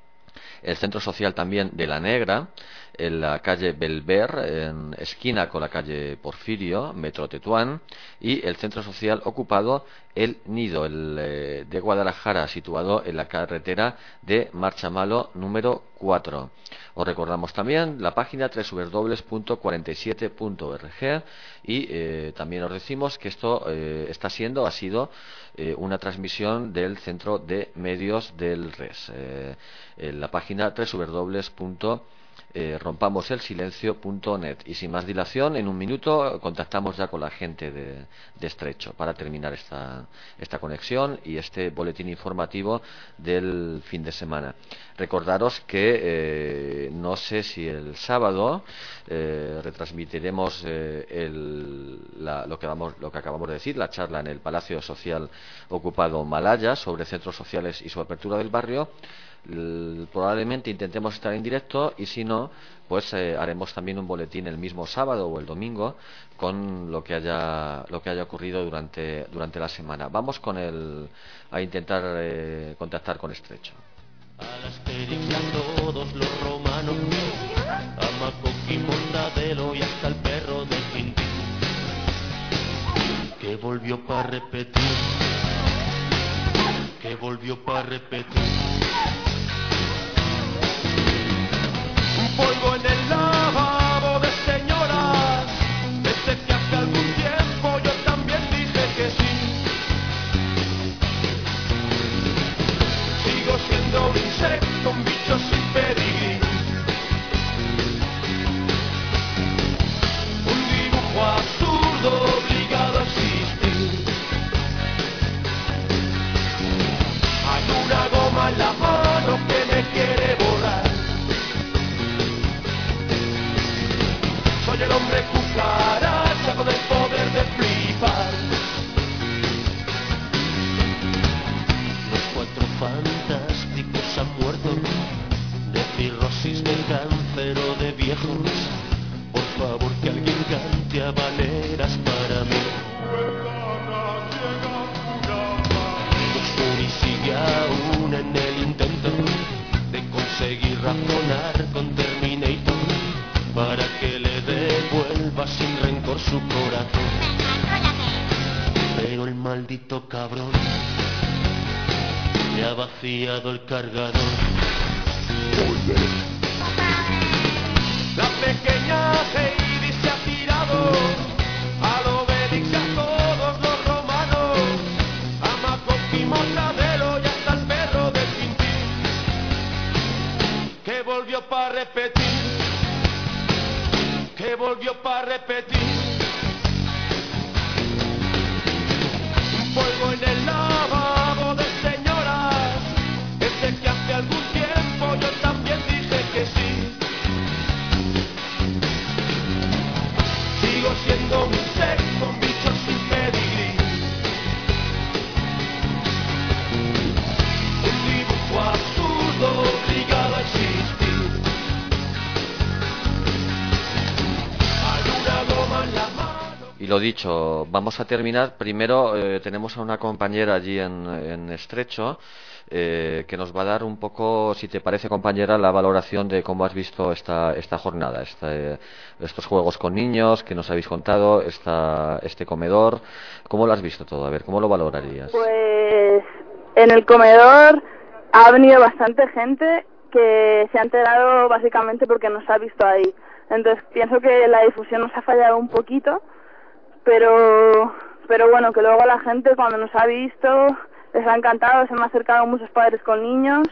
el Centro Social también de La Negra, en la calle Belver, en esquina con la calle Porfirio, metro Tetuán, y el Centro Social Ocupado El Nido, el eh, de Guadalajara, situado en la carretera de Marchamalo número cuatro. Os recordamos también la página doble u doble u doble u punto cuarenta y siete punto org y eh, también os decimos que esto eh, está siendo, ha sido eh, una transmisión del Centro de Medios del R E S. Eh, en la página doble u doble u doble u punto rompamos el silencio punto net. Y sin más dilación, en un minuto contactamos ya con la gente de, de Estrecho para terminar esta, esta conexión y este boletín informativo del fin de semana. Recordaros que eh, no sé si el sábado eh, retransmitiremos eh, el, la, lo, que vamos, lo que acabamos de decir, la charla en el Palacio Social Ocupado Malaya sobre centros sociales y su apertura del barrio. Probablemente intentemos estar en directo y si no, pues eh, haremos también un boletín el mismo sábado o el domingo con lo que haya lo que haya ocurrido durante durante la semana. Vamos con el a intentar eh, contactar con Estrecho. A la Asterix, a todos los romanos, a Macoqui y Mortadelo y hasta el perro de Quintín, que volvió para repetir, que volvió para repetir. Polvo en el lavabo de señoras, desde que hace algún tiempo yo también dije que sí. Sigo siendo un insecto, un bicho sin pedigrí, un dibujo absurdo obligado a existir. Hay una goma en la mano que me quiere borrar. Soy el hombre cucaracha con el poder de flipar. Los cuatro fantásticos han muerto de cirrosis, de cáncer o de viejos. Por favor que alguien cante habaneras para mí. Los sigue aún en el intento de conseguir razonar con Terminator para que le devuelva sin rencor su corazón. Pero el maldito cabrón le ha vaciado el cargador. La pequeña Heidi se ha tirado al Obelix y a todos los romanos, a Macoqui, Mortadelo y hasta el perro del Quintín, que volvió para repetir, que volvió para repetir. Un polvo en el lavabo de señoras, ese que hace algún tiempo yo también dije que sí. Sigo siendo un insecto, un bicho sin pedigrí, un dibujo absurdo obligado a existir. Y lo dicho, vamos a terminar. Primero eh, tenemos a una compañera allí en, en Estrecho eh, que nos va a dar un poco, si te parece, compañera, la valoración de cómo has visto esta esta jornada, esta, estos juegos con niños que nos habéis contado, esta, este comedor. ¿Cómo lo has visto todo? A ver, ¿cómo lo valorarías? Pues en el comedor ha venido bastante gente que se ha enterado básicamente porque nos ha visto ahí. Entonces pienso que la difusión nos ha fallado un poquito, pero pero bueno, que luego la gente cuando nos ha visto les ha encantado, se me han acercado muchos padres con niños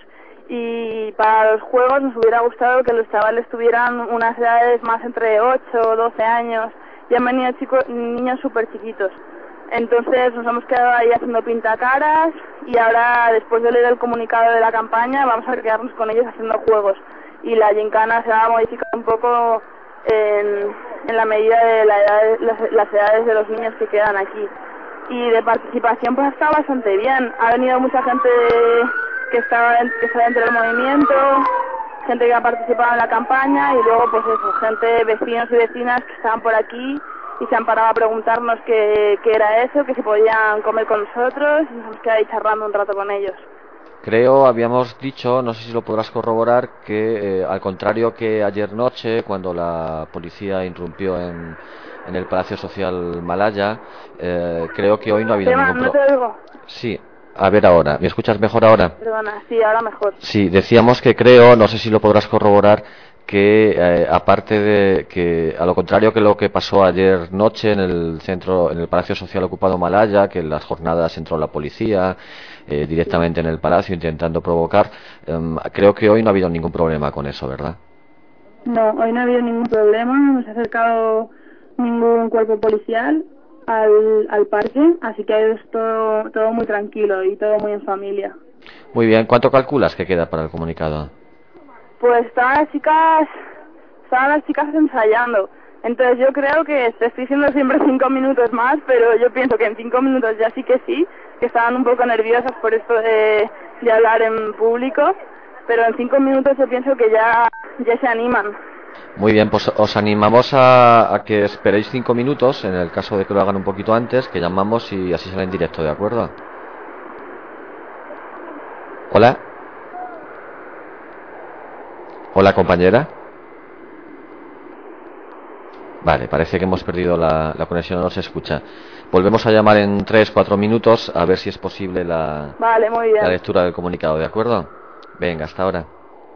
y para los juegos nos hubiera gustado que los chavales tuvieran unas edades más entre ocho o doce años y han venido chicos, niños súper chiquitos. Entonces nos hemos quedado ahí haciendo pintacaras y ahora, después de leer el comunicado de la campaña, vamos a quedarnos con ellos haciendo juegos. Y la gincana se va a modificar un poco en, en la medida de la edad, las, las edades de los niños que quedan aquí. Y de participación pues está bastante bien. Ha venido mucha gente que estaba, que está dentro del movimiento, gente que ha participado en la campaña y luego pues eso, gente, vecinos y vecinas que estaban por aquí y se han parado a preguntarnos qué, qué era eso, que si podían comer con nosotros y nos hemos quedado ahí charlando un rato con ellos. Creo, habíamos dicho, no sé si lo podrás corroborar, que eh, al contrario que ayer noche, cuando la policía irrumpió en, en el Palacio Social Malaya, eh, creo que hoy no ha habido Esteban, ningún no problema. te oigo. Sí, a ver ahora, ¿me escuchas mejor ahora? Perdona, sí, ahora mejor. Sí, decíamos que creo, no sé si lo podrás corroborar, que eh, aparte de que, a lo contrario que lo que pasó ayer noche en el centro, en el Palacio Social ocupado Malaya, que en las jornadas entró la policía eh, directamente en el palacio intentando provocar, eh, creo que hoy no ha habido ningún problema con eso, ¿verdad? No, hoy no ha habido ningún problema, no se ha acercado ningún cuerpo policial al, al parque, así que es todo, todo muy tranquilo y todo muy en familia. Muy bien, ¿cuánto calculas que queda para el comunicado? Pues estaban las chicas, estaban las chicas ensayando, entonces yo creo que te estoy diciendo siempre cinco minutos más, pero yo pienso que en cinco minutos ya sí que sí, que estaban un poco nerviosas por esto de, de hablar en público, pero en cinco minutos yo pienso que ya, ya se animan. Muy bien, pues os animamos a, a que esperéis cinco minutos, en el caso de que lo hagan un poquito antes, que llamamos y así sale en directo, ¿de acuerdo? Hola. Hola, compañera. Vale, parece que hemos perdido la, la conexión, no se escucha. Volvemos a llamar en tres, cuatro minutos a ver si es posible la, vale, muy bien. la lectura del comunicado, ¿de acuerdo? Venga, hasta ahora.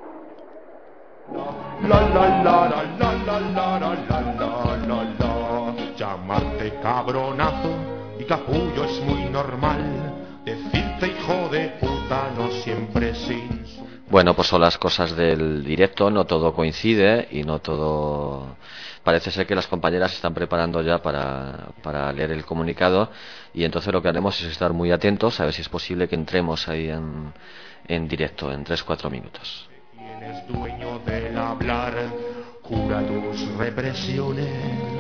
La la la la la la la la la la la. Llamarte cabronazo y capullo es muy normal. Decirte hijo de puta no siempre sí. Bueno, pues son las cosas del directo, no todo coincide y no todo... Parece ser que las compañeras se están preparando ya para, para leer el comunicado y entonces lo que haremos es estar muy atentos a ver si es posible que entremos ahí en, en directo en tres cuatro minutos. Eres dueño del hablar, cura tus represiones,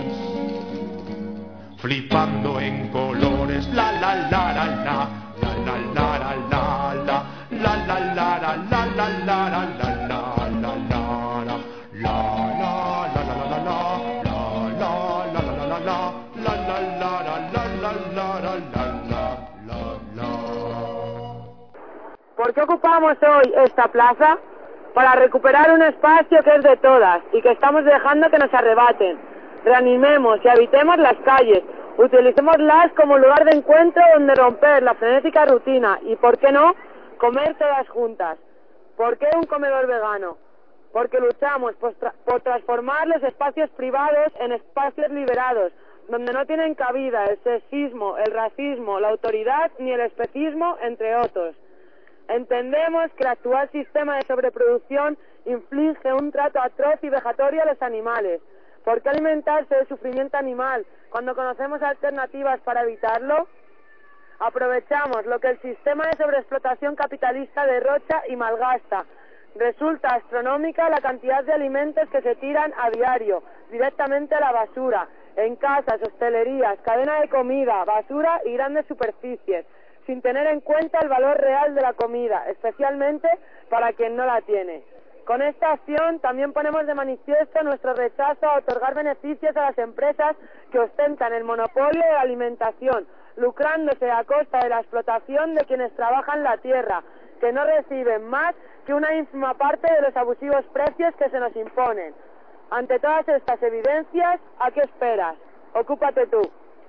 flipando en colores, la la la la la, la la la la la, la la la la la la la la la la la la la ¿Por qué ocupamos hoy esta plaza? Para recuperar un espacio que es de todas y que estamos dejando que nos arrebaten. Reanimemos y habitemos las calles, utilicémoslas como lugar de encuentro donde romper la frenética rutina y, ¿por qué no?, comer todas juntas. ¿Por qué un comedor vegano? Porque luchamos por, tra por transformar los espacios privados en espacios liberados, donde no tienen cabida el sexismo, el racismo, la autoridad ni el especismo, entre otros. Entendemos que el actual sistema de sobreproducción inflige un trato atroz y vejatorio a los animales. ¿Por qué alimentarse de sufrimiento animal cuando conocemos alternativas para evitarlo? Aprovechamos lo que el sistema de sobreexplotación capitalista derrocha y malgasta. Resulta astronómica la cantidad de alimentos que se tiran a diario, directamente a la basura, en casas, hostelerías, cadena de comida, basura y grandes superficies, sin tener en cuenta el valor real de la comida, especialmente para quien no la tiene. Con esta acción también ponemos de manifiesto nuestro rechazo a otorgar beneficios a las empresas que ostentan el monopolio de la alimentación, lucrándose a costa de la explotación de quienes trabajan la tierra, que no reciben más que una ínfima parte de los abusivos precios que se nos imponen. Ante todas estas evidencias, ¿a qué esperas? Ocúpate tú.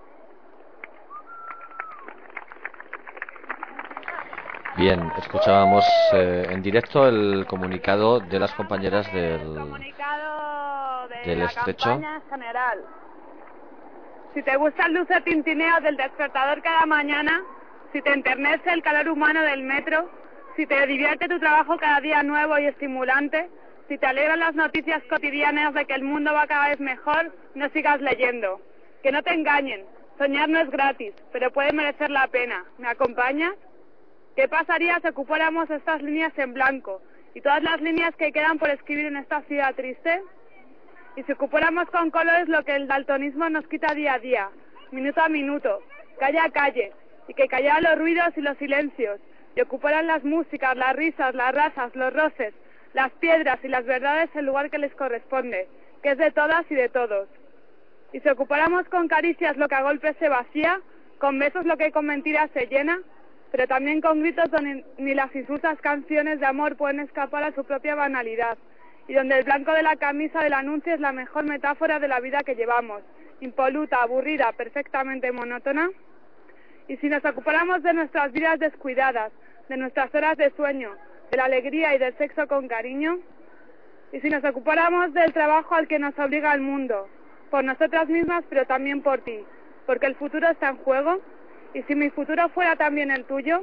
Bien, escuchábamos eh, en directo el comunicado de las compañeras del, comunicado de del la estrecho. campaña en general. si te gusta el dulce tintineo del despertador cada mañana, si te enternece el calor humano del metro, si te divierte tu trabajo cada día nuevo y estimulante, si te alegran las noticias cotidianas de que el mundo va cada vez mejor, no sigas leyendo. Que no te engañen, soñar no es gratis, pero puede merecer la pena. ¿Me acompañas? ¿Qué pasaría si ocupáramos estas líneas en blanco y todas las líneas que quedan por escribir en esta ciudad triste? Y si ocupáramos con colores lo que el daltonismo nos quita día a día, minuto a minuto, calle a calle, y que callaran los ruidos y los silencios, y ocuparan las músicas, las risas, las razas, los roces, las piedras y las verdades el lugar que les corresponde, que es de todas y de todos. Y si ocupáramos con caricias lo que a golpes se vacía, con besos lo que con mentiras se llena, pero también con gritos donde ni las insultas canciones de amor pueden escapar a su propia banalidad, y donde el blanco de la camisa del anuncio es la mejor metáfora de la vida que llevamos, impoluta, aburrida, perfectamente monótona. Y si nos ocupáramos de nuestras vidas descuidadas, de nuestras horas de sueño, de la alegría y del sexo con cariño, y si nos ocupáramos del trabajo al que nos obliga el mundo, por nosotras mismas pero también por ti, porque el futuro está en juego, y si mi futuro fuera también el tuyo,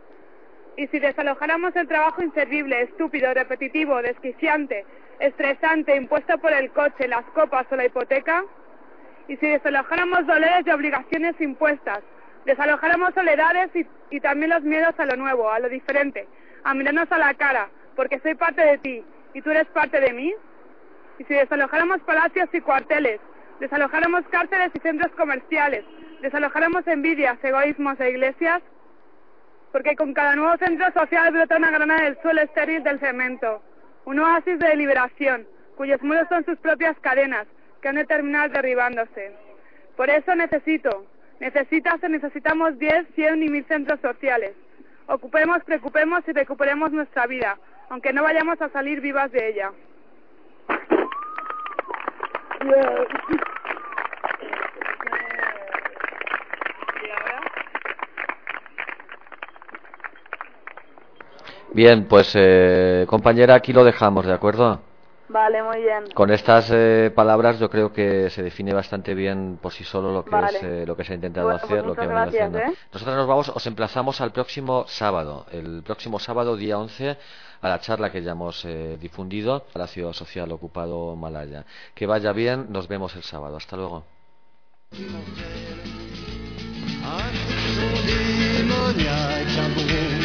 y si desalojáramos el trabajo inservible, estúpido, repetitivo, desquiciante, estresante, impuesto por el coche, las copas o la hipoteca, y si desalojáramos dolores y obligaciones impuestas, desalojáramos soledades y, y también los miedos a lo nuevo, a lo diferente, a mirarnos a la cara, porque soy parte de ti y tú eres parte de mí. Y si desalojáramos palacios y cuarteles, desalojáramos cárceles y centros comerciales, desalojáramos envidias, egoísmos e iglesias, porque con cada nuevo centro social brota una grana del suelo estéril del cemento, un oasis de liberación, cuyos muros son sus propias cadenas, que han de terminar derribándose. Por eso necesito, necesitas o necesitamos diez, cien y mil centros sociales. Ocupemos, preocupemos y recuperemos nuestra vida, aunque no vayamos a salir vivas de ella. Bien, pues eh, compañera, aquí lo dejamos, ¿de acuerdo? Vale, muy bien. Con estas eh, palabras yo creo que se define bastante bien por sí solo lo que Vale. es eh, lo que se ha intentado Bueno, hacer, pues lo que ha muchas venido gracias, haciendo. ¿eh? Nosotros nos vamos, os emplazamos al próximo sábado, el próximo sábado día once, a la charla que ya hemos eh, difundido, Palacio Social Ocupado Malaya. Que vaya bien, nos vemos el sábado. Hasta luego. Demonia,